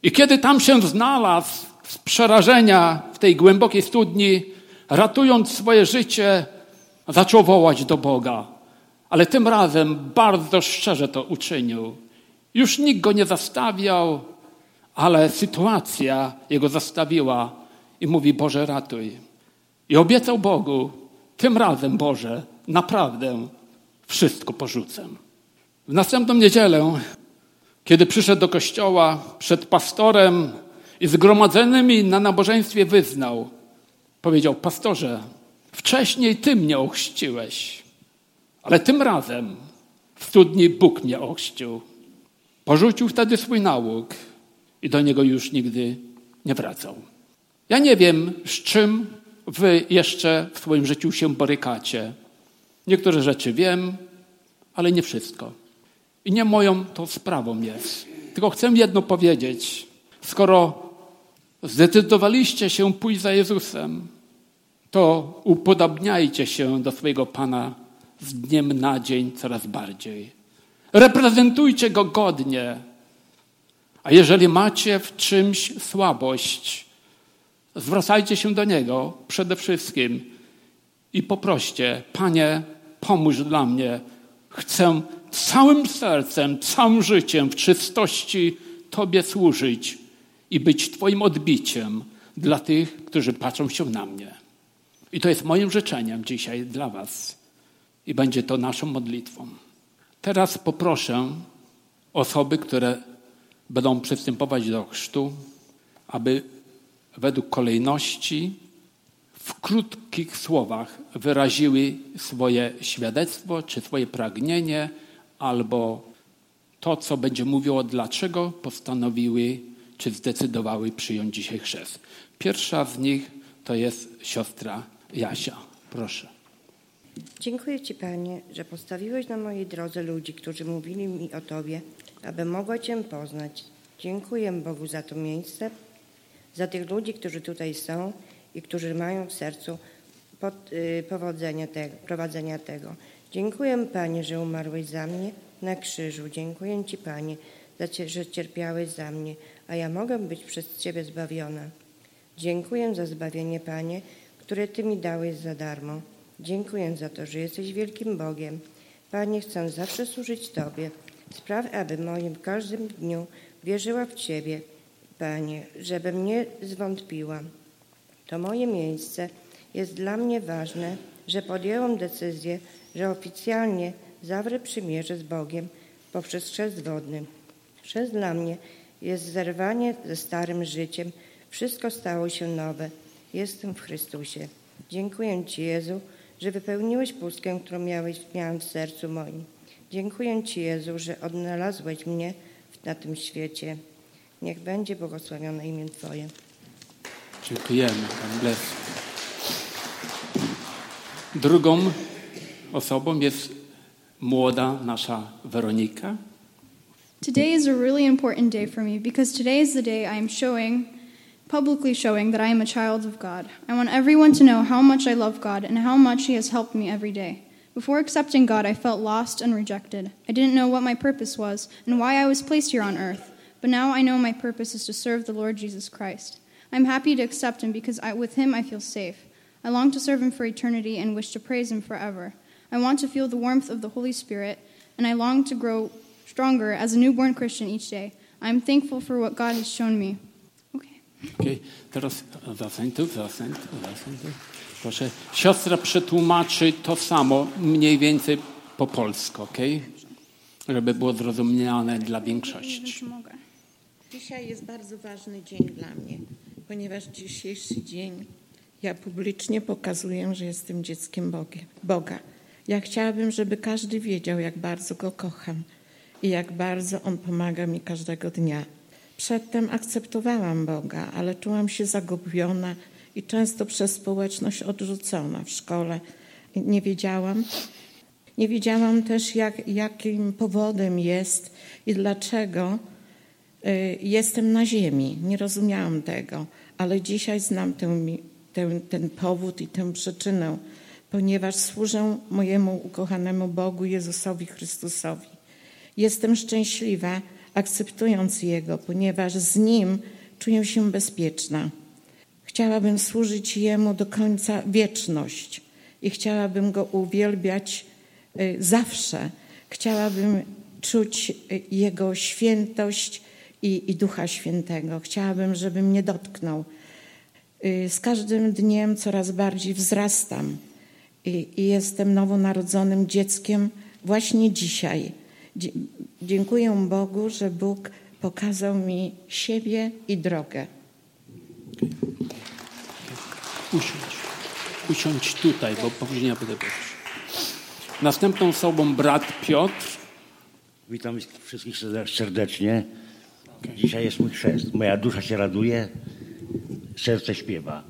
I kiedy tam się znalazł z przerażenia w tej głębokiej studni, ratując swoje życie, zaczął wołać do Boga. Ale tym razem bardzo szczerze to uczynił. Już nikt go nie zastawiał, ale sytuacja jego zastawiła i mówi: Boże, ratuj. I obiecał Bogu: tym razem, Boże, naprawdę wszystko porzucę. W następną niedzielę, kiedy przyszedł do kościoła, przed pastorem i zgromadzonymi na nabożeństwie wyznał, powiedział: pastorze, wcześniej ty mnie ochrzciłeś, ale tym razem w studni Bóg mnie ochrzcił. Porzucił wtedy swój nauk i do niego już nigdy nie wracał. Ja nie wiem, z czym wy jeszcze w swoim życiu się borykacie. Niektóre rzeczy wiem, ale nie wszystko. I nie moją to sprawą jest. Tylko chcę jedno powiedzieć. Skoro zdecydowaliście się pójść za Jezusem, to upodabniajcie się do swojego Pana z dniem na dzień coraz bardziej. Reprezentujcie Go godnie. A jeżeli macie w czymś słabość, zwracajcie się do Niego przede wszystkim i poproście: Panie, pomóż dla mnie. Chcę całym sercem, całym życiem w czystości Tobie służyć i być Twoim odbiciem dla tych, którzy patrzą się na mnie. I to jest moim życzeniem dzisiaj dla was. I będzie to naszą modlitwą. Teraz poproszę osoby, które będą przystępować do chrztu, aby według kolejności w krótkich słowach wyraziły swoje świadectwo, czy swoje pragnienie, albo to, co będzie mówiło, dlaczego postanowiły, czy zdecydowały przyjąć dzisiaj chrzest. Pierwsza z nich to jest siostra Jasia. Proszę. Dziękuję Ci, Panie, że postawiłeś na mojej drodze ludzi, którzy mówili mi o Tobie, aby mogła Cię poznać. Dziękuję Bogu za to miejsce, za tych ludzi, którzy tutaj są i którzy mają w sercu prowadzenia tego. Dziękuję, Panie, że umarłeś za mnie na krzyżu. Dziękuję Ci, Panie, że cierpiałeś za mnie, a ja mogę być przez Ciebie zbawiona. Dziękuję za zbawienie, Panie, które Ty mi dałeś za darmo. Dziękuję za to, że jesteś wielkim Bogiem. Panie, chcę zawsze służyć Tobie. Spraw, aby moim każdym dniu wierzyła w Ciebie, Panie, żebym nie zwątpiła. To moje miejsce jest dla mnie ważne, że podjęłam decyzję, że oficjalnie zawrę przymierze z Bogiem poprzez chrzest wodny. Chrzest dla mnie jest zerwanie ze starym życiem. Wszystko stało się nowe. Jestem w Chrystusie. Dziękuję Ci, Jezu, że wypełniłeś pustkę, którą miałem w sercu moim. Dziękuję Ci, Jezu, że odnalazłeś mnie na tym świecie. Niech będzie błogosławione imię Twoje. Dziękujemy. Pan bless. Drugą osobą jest młoda nasza Weronika. Today is a really important day for me because today is the day I am publicly showing that I am a child of God. I want everyone to know how much I love God and how much He has helped me every day. Before accepting God, I felt lost and rejected. I didn't know what my purpose was and why I was placed here on earth. But now I know my purpose is to serve the Lord Jesus Christ. I'm happy to accept Him because with Him I feel safe. I long to serve Him for eternity and wish to praise Him forever. I want to feel the warmth of the Holy Spirit, and I long to grow stronger as a newborn Christian each day. I'm thankful for what God has shown me. Okay. Teraz zastań tu. Proszę. Siostra przetłumaczy to samo mniej więcej po polsku, okej? Żeby było zrozumiane dla większości. Dzisiaj jest bardzo ważny dzień dla mnie, ponieważ dzisiejszy dzień ja publicznie pokazuję, że jestem dzieckiem Boga. Ja chciałabym, żeby każdy wiedział, jak bardzo Go kocham i jak bardzo On pomaga mi każdego dnia. Przedtem akceptowałam Boga, ale czułam się zagubiona i często przez społeczność odrzucona w szkole. Nie wiedziałam też, jakim powodem jest i dlaczego jestem na ziemi. Nie rozumiałam tego, ale dzisiaj znam ten powód i tę przyczynę, ponieważ służę mojemu ukochanemu Bogu, Jezusowi Chrystusowi. Jestem szczęśliwa, akceptując Jego, ponieważ z Nim czuję się bezpieczna. Chciałabym służyć Jemu do końca wieczność i chciałabym Go uwielbiać zawsze. Chciałabym czuć Jego świętość i Ducha Świętego. Chciałabym, żeby mnie dotknął. Z każdym dniem coraz bardziej wzrastam i jestem nowonarodzonym dzieckiem właśnie dzisiaj. Dziękuję Bogu, że Bóg pokazał mi siebie i drogę. Usiądź tutaj, bo później ja będę powiedzieć. Następną osobą brat Piotr. Witam wszystkich serdecznie. Dzisiaj jest mój chrzest. Moja dusza się raduje, serce śpiewa.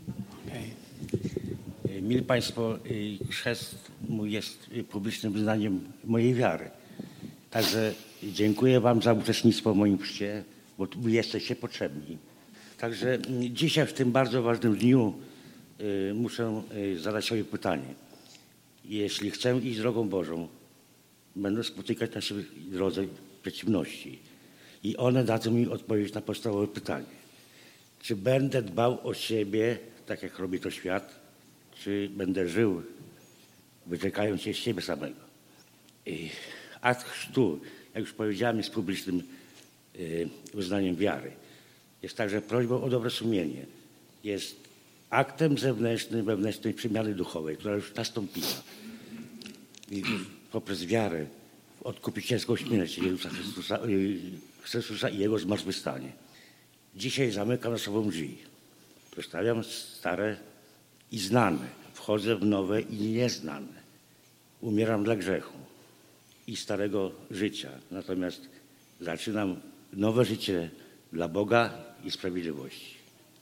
Mili Państwo, chrzest mój jest publicznym wyznaniem mojej wiary. Także dziękuję Wam za uczestnictwo w moim chrzcie, bo Wy jesteście potrzebni. Także dzisiaj w tym bardzo ważnym dniu muszę zadać sobie pytanie. Jeśli chcę iść drogą Bożą, będę spotykać na swojej drodze przeciwności i one dadzą mi odpowiedź na podstawowe pytanie. Czy będę dbał o siebie, tak jak robi to świat, czy będę żył, wyrzekając się z siebie samego? Akt chrztu, jak już powiedziałem, jest publicznym wyznaniem wiary. Jest także prośbą o dobre sumienie. Jest aktem zewnętrznym, wewnętrznej przemiany duchowej, która już nastąpiła. I poprzez wiarę w odkupicielską śmierć Jezusa Chrystusa i Jego zmartwychwstanie. Dzisiaj zamykam za sobą drzwi. Zostawiam stare i znane. Wchodzę w nowe i nieznane. Umieram dla grzechu i starego życia. Natomiast zaczynam nowe życie dla Boga i sprawiedliwości.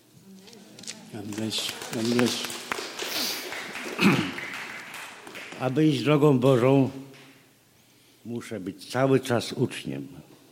Aby iść drogą Bożą, muszę być cały czas uczniem.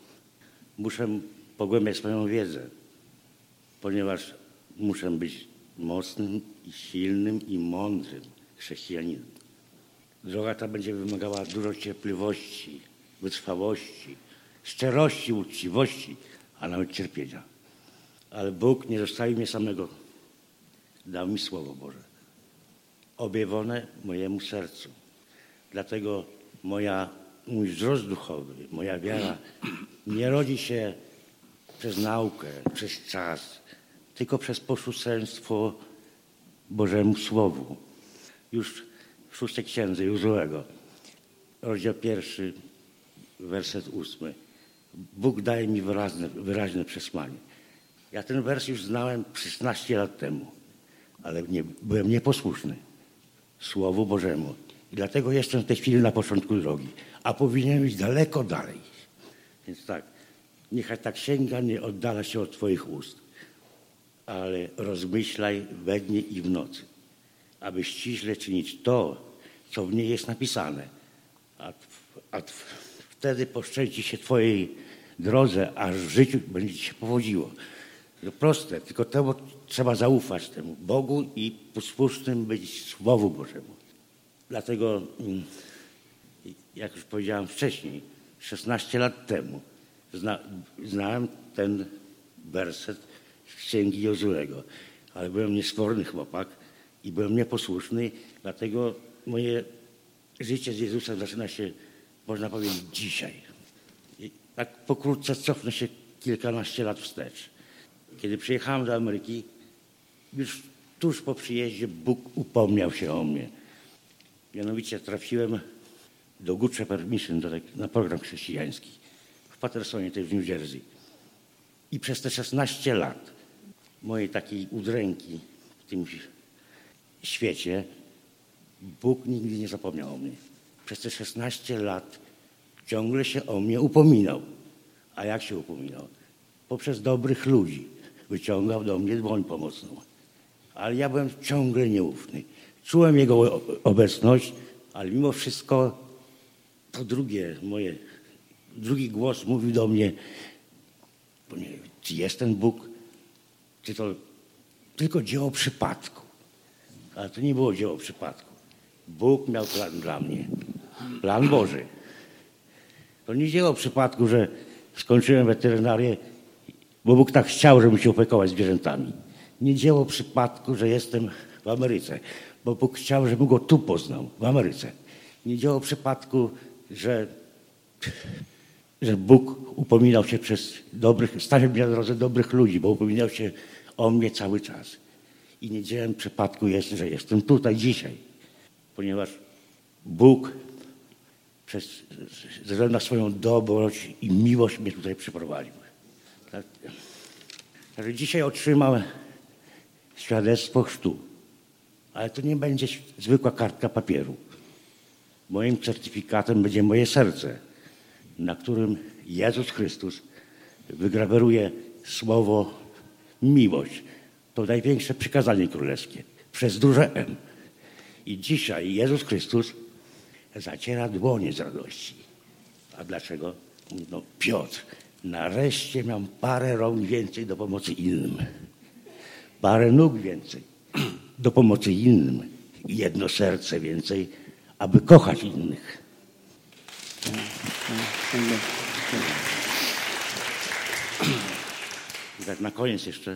Muszę pogłębiać swoją wiedzę, ponieważ muszę być mocnym i silnym i mądrym chrześcijaninem. Droga ta będzie wymagała dużo cierpliwości, wytrwałości, szczerości, uczciwości, a nawet cierpienia. Ale Bóg nie zostawił mnie samego. Dał mi Słowo Boże, objawione mojemu sercu. Dlatego mój wzrost duchowy, moja wiara nie rodzi się przez naukę, przez czas, tylko przez posłuszeństwo Bożemu Słowu. Już w 6 księdze Jozuego, rozdział 1, werset 8. Bóg daje mi wyraźne przesłanie. Ja ten wers już znałem 16 lat temu, ale byłem nieposłuszny Słowu Bożemu. I dlatego jestem w tej chwili na początku drogi, a powinienem iść daleko dalej. Więc tak, niechaj ta księga nie oddala się od Twoich ust, ale rozmyślaj we dnie i w nocy, aby ściśle czynić to, co w niej jest napisane, a wtedy poszczęści się Twojej drodze, aż w życiu będzie Ci się powodziło. To proste, tylko temu trzeba zaufać temu Bogu i posłusznym być Słowu Bożemu. Dlatego, jak już powiedziałem wcześniej, 16 lat temu znałem ten werset z księgi Jozuego, ale byłem niesforny chłopak i byłem nieposłuszny, dlatego moje życie z Jezusem zaczyna się, można powiedzieć, dzisiaj. I tak pokrótce cofnę się kilkanaście lat wstecz. Kiedy przyjechałem do Ameryki, już tuż po przyjeździe Bóg upomniał się o mnie. Mianowicie trafiłem do Good Shepherd Mission, na program chrześcijański w Patersonie, też w New Jersey. I przez te 16 lat mojej takiej udręki w tym świecie Bóg nigdy nie zapomniał o mnie. Przez te 16 lat ciągle się o mnie upominał. A jak się upominał? Poprzez dobrych ludzi wyciągał do mnie dłoń pomocną. Ale ja byłem ciągle nieufny. Czułem Jego obecność, ale mimo wszystko to drugi głos mówił do mnie, czy jest ten Bóg, czy to tylko dzieło przypadku. Ale to nie było dzieło przypadku. Bóg miał plan dla mnie. Plan Boży. To nie dzieło przypadku, że skończyłem weterynarię, bo Bóg tak chciał, żebym się opiekować zwierzętami. Nie dzieło przypadku, że jestem w Ameryce, bo Bóg chciał, żebym go tu poznał, w Ameryce. Nie dzieło przypadku, że Bóg upominał się stawiał mnie na drodze dobrych ludzi, bo upominał się o mnie cały czas. I nie dziełem przypadku jest, że jestem tutaj dzisiaj, ponieważ Bóg ze względu na swoją dobroć i miłość mnie tutaj przyprowadził. Także dzisiaj otrzymałem świadectwo chrztu, ale to nie będzie zwykła kartka papieru. Moim certyfikatem będzie moje serce, na którym Jezus Chrystus wygraweruje słowo miłość. To największe przykazanie królewskie, przez duże M. I dzisiaj Jezus Chrystus zaciera dłonie z radości. A dlaczego? No Piotr, nareszcie mam parę rąk więcej do pomocy innym. Parę nóg więcej do pomocy innym. I jedno serce więcej, aby kochać innych. I tak na koniec jeszcze.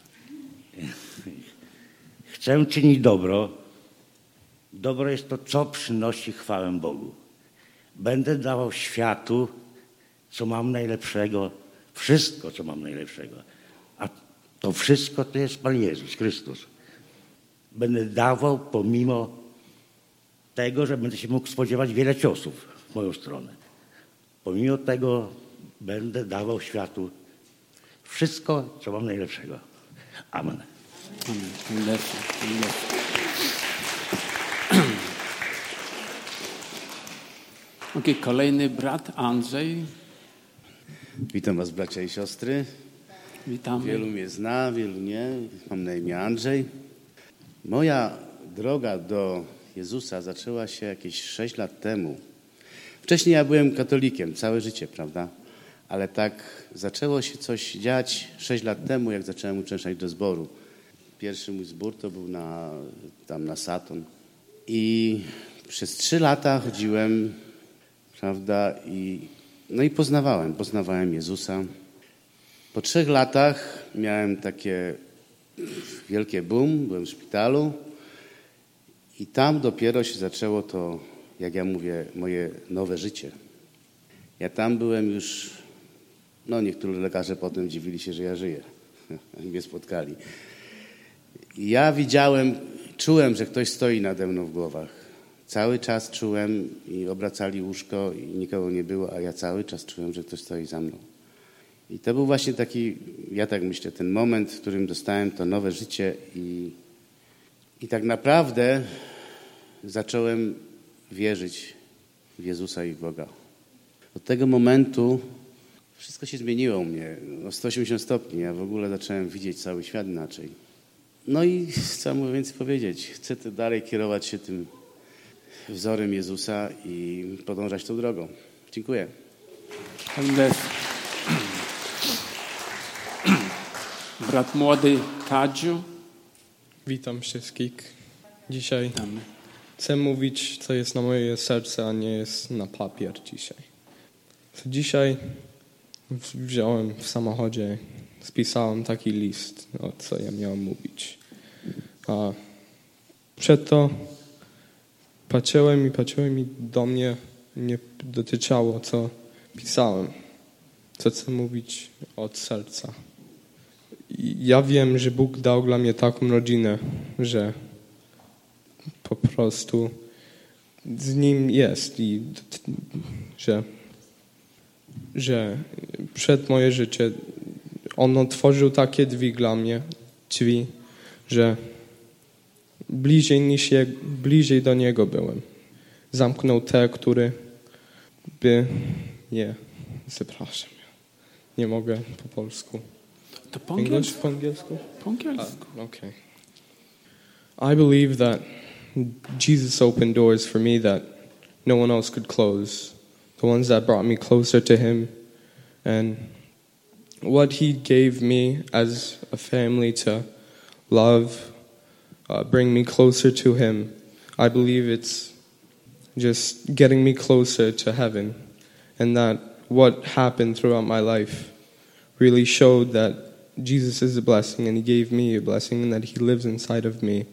Chcę czynić dobro. Dobro jest to, co przynosi chwałę Bogu. Będę dawał światu, co mam najlepszego, wszystko, co mam najlepszego. A to wszystko to jest Pan Jezus Chrystus. Będę dawał pomimo tego, że będę się mógł spodziewać wiele ciosów w moją stronę. Pomimo tego będę dawał światu wszystko, co mam najlepszego. Amen. Amen. Okej, kolejny brat Andrzej. Witam was, bracia i siostry. Witamy. Wielu mnie zna, wielu nie. Mam na imię Andrzej. Moja droga do Jezusa zaczęła się jakieś 6 lat temu. Wcześniej ja byłem katolikiem, całe życie, prawda? Ale tak zaczęło się coś dziać 6 lat temu, jak zacząłem uczęszczać do zboru. Pierwszy mój zbór to był na Saturn. I przez 3 lata chodziłem, prawda, i poznawałem Jezusa. Po 3 latach miałem takie wielkie boom, byłem w szpitalu i tam dopiero się zaczęło to, jak ja mówię, moje nowe życie. Ja tam byłem już, niektórzy lekarze potem dziwili się, że ja żyję. Mnie spotkali. I ja czułem, że ktoś stoi nade mną w głowach. Cały czas czułem i obracali łóżko i nikogo nie było, a ja cały czas czułem, że ktoś stoi za mną. I to był właśnie taki, ja tak myślę, ten moment, w którym dostałem to nowe życie i tak naprawdę zacząłem wierzyć w Jezusa i w Boga. Od tego momentu wszystko się zmieniło u mnie o 180 stopni. Ja w ogóle zacząłem widzieć cały świat inaczej. No i co mogę więcej powiedzieć? Chcę dalej kierować się tym wzorem Jezusa i podążać tą drogą. Dziękuję. Brat młody Tadziu. Witam wszystkich. Dzisiaj chcę mówić, co jest na moje serce, a nie jest na papier dzisiaj. Dzisiaj wziąłem w samochodzie, spisałem taki list, co ja miałem mówić. A przed to patrzyłem i do mnie nie dotyczyło, co pisałem. Co chcę mówić od serca. I ja wiem, że Bóg dał dla mnie taką rodzinę, że po prostu z Nim jest i że przed moje życie On otworzył takie drzwi, że bliżej do Niego byłem. Zamknął te, które przepraszam, nie mogę po polsku. To po angielsku? Po angielsku? Po angielsku. Okay. I believe that Jesus opened doors for me that no one else could close. The ones that brought me closer to Him. And what He gave me as a family to love, bring me closer to Him. I believe it's just getting me closer to heaven. And that what happened throughout my life really showed that Jesus is a blessing, and he gave me a blessing, and that he lives inside of me.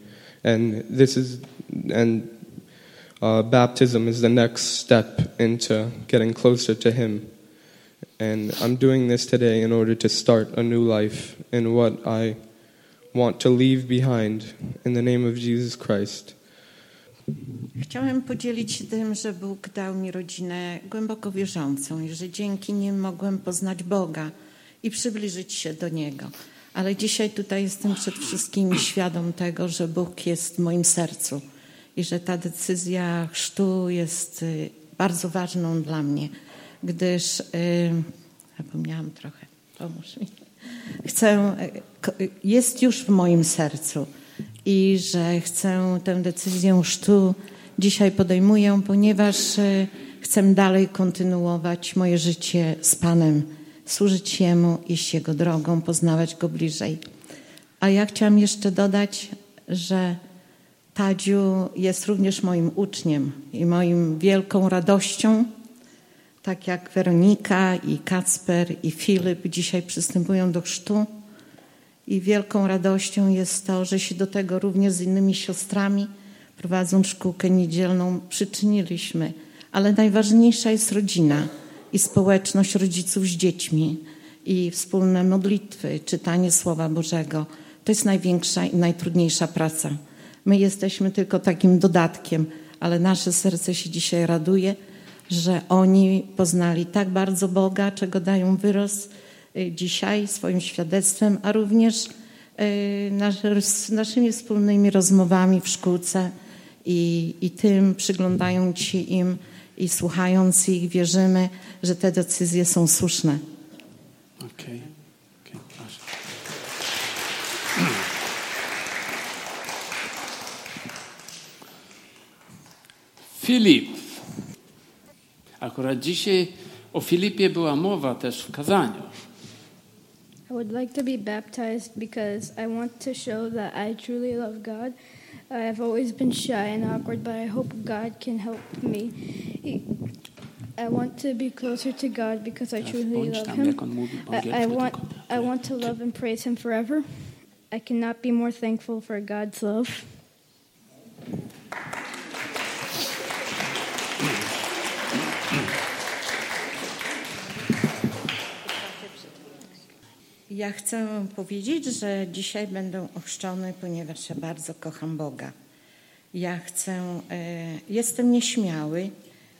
Baptism is the next step into getting closer to him. And I'm doing this today in order to start a new life in what I want to leave behind in the name of Jesus Christ. Chciałem podzielić się tym, że Bóg dał mi rodzinę głęboko wierzącą i że dzięki nim mogłem poznać Boga i przybliżyć się do Niego. Ale dzisiaj tutaj jestem przed wszystkimi świadom tego, że Bóg jest w moim sercu i że ta decyzja chrztu jest bardzo ważną dla mnie, gdyż zapomniałam trochę, pomóż mi. Jest już w moim sercu i że chcę tę decyzję chrztu dzisiaj podejmuję, ponieważ chcę dalej kontynuować moje życie z Panem, służyć Jemu, iść Jego drogą, poznawać Go bliżej. A ja chciałam jeszcze dodać, że Tadziu jest również moim uczniem i moim wielką radością, tak jak Weronika i Kacper i Filip dzisiaj przystępują do chrztu. I wielką radością jest to, że się do tego również z innymi siostrami, prowadząc szkółkę niedzielną, przyczyniliśmy. Ale najważniejsza jest rodzina i społeczność rodziców z dziećmi i wspólne modlitwy, czytanie Słowa Bożego. To jest największa i najtrudniejsza praca. My jesteśmy tylko takim dodatkiem, ale nasze serce się dzisiaj raduje, że oni poznali tak bardzo Boga, czego dają wyrost dzisiaj swoim świadectwem, a również naszymi wspólnymi rozmowami w szkółce i tym, przyglądając się im i słuchając ich, wierzymy, że te decyzje są słuszne. Okej, proszę. Filip. Akurat dzisiaj o Filipie była mowa też w kazaniu. I would like to be baptized because I want to show that I truly love God. I've always been shy and awkward, but I hope God can help me. I want to be closer to God because I truly love Him. I want to love and praise Him forever. I cannot be more thankful for God's love. Ja chcę powiedzieć, że dzisiaj będę ochrzczony, ponieważ ja bardzo kocham Boga. Jestem nieśmiały,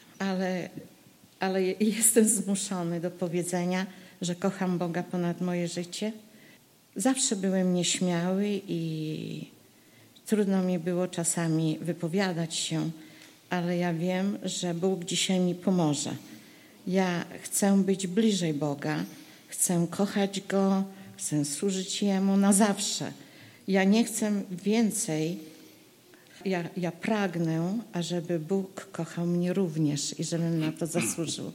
ale jestem zmuszony do powiedzenia, że kocham Boga ponad moje życie. Zawsze byłem nieśmiały i trudno mi było czasami wypowiadać się, ale ja wiem, że Bóg dzisiaj mi pomoże. Ja chcę być bliżej Boga. Chcę kochać Go, chcę służyć Jemu na zawsze. Ja nie chcę więcej. Ja pragnę, ażeby Bóg kochał mnie również i żebym na to zasłużył.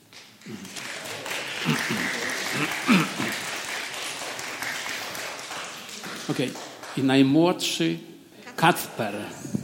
Okej. I najmłodszy Kacper.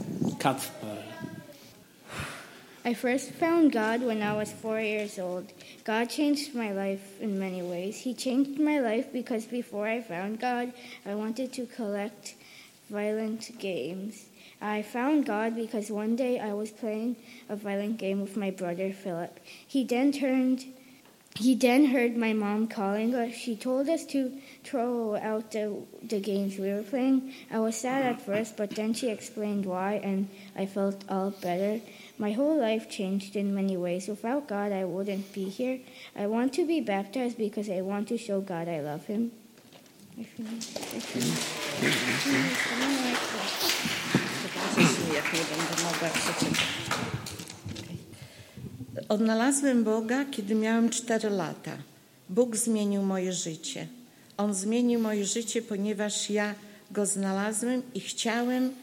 I first found God when I was 4 years old. God changed my life in many ways. He changed my life because before I found God, I wanted to collect violent games. I found God because one day I was playing a violent game with my brother Philip. He then heard my mom calling us. She told us to throw out the games we were playing. I was sad at first, but then she explained why, and I felt all better. My whole life changed in many ways. Without God, I wouldn't be here. I want to be baptized because I want to show God I love Him. Odnalazłem Boga, kiedy miałem 4 lata. Bóg zmienił moje życie. On zmienił moje życie, ponieważ ja Go znalazłem i chciałem...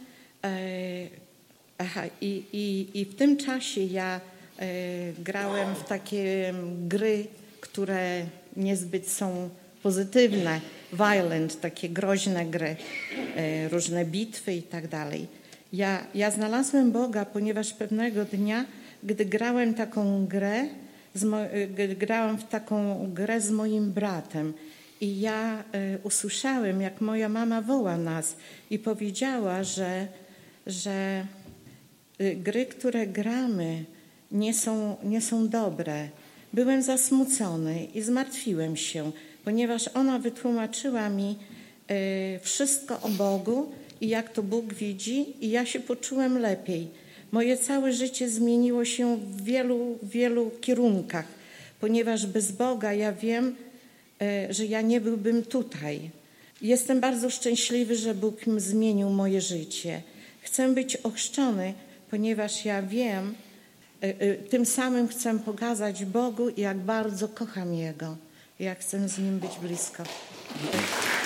I w tym czasie ja grałem w takie gry, które niezbyt są pozytywne, violent, takie groźne gry, różne bitwy i tak dalej. Ja znalazłem Boga, ponieważ pewnego dnia, gdy grałem taką grę, grałam w taką grę z moim bratem i ja usłyszałem, jak moja mama woła nas i powiedziała, że gry, które gramy, nie są dobre. Byłem zasmucony i zmartwiłem się, ponieważ ona wytłumaczyła mi wszystko o Bogu i jak to Bóg widzi, i ja się poczułem lepiej. Moje całe życie zmieniło się w wielu kierunkach, ponieważ bez Boga ja wiem, że ja nie byłbym tutaj. Jestem bardzo szczęśliwy, że Bóg zmienił moje życie. Chcę być ochrzczony, ponieważ ja wiem, tym samym chcę pokazać Bogu, jak bardzo kocham Jego. Ja chcę z Nim być blisko.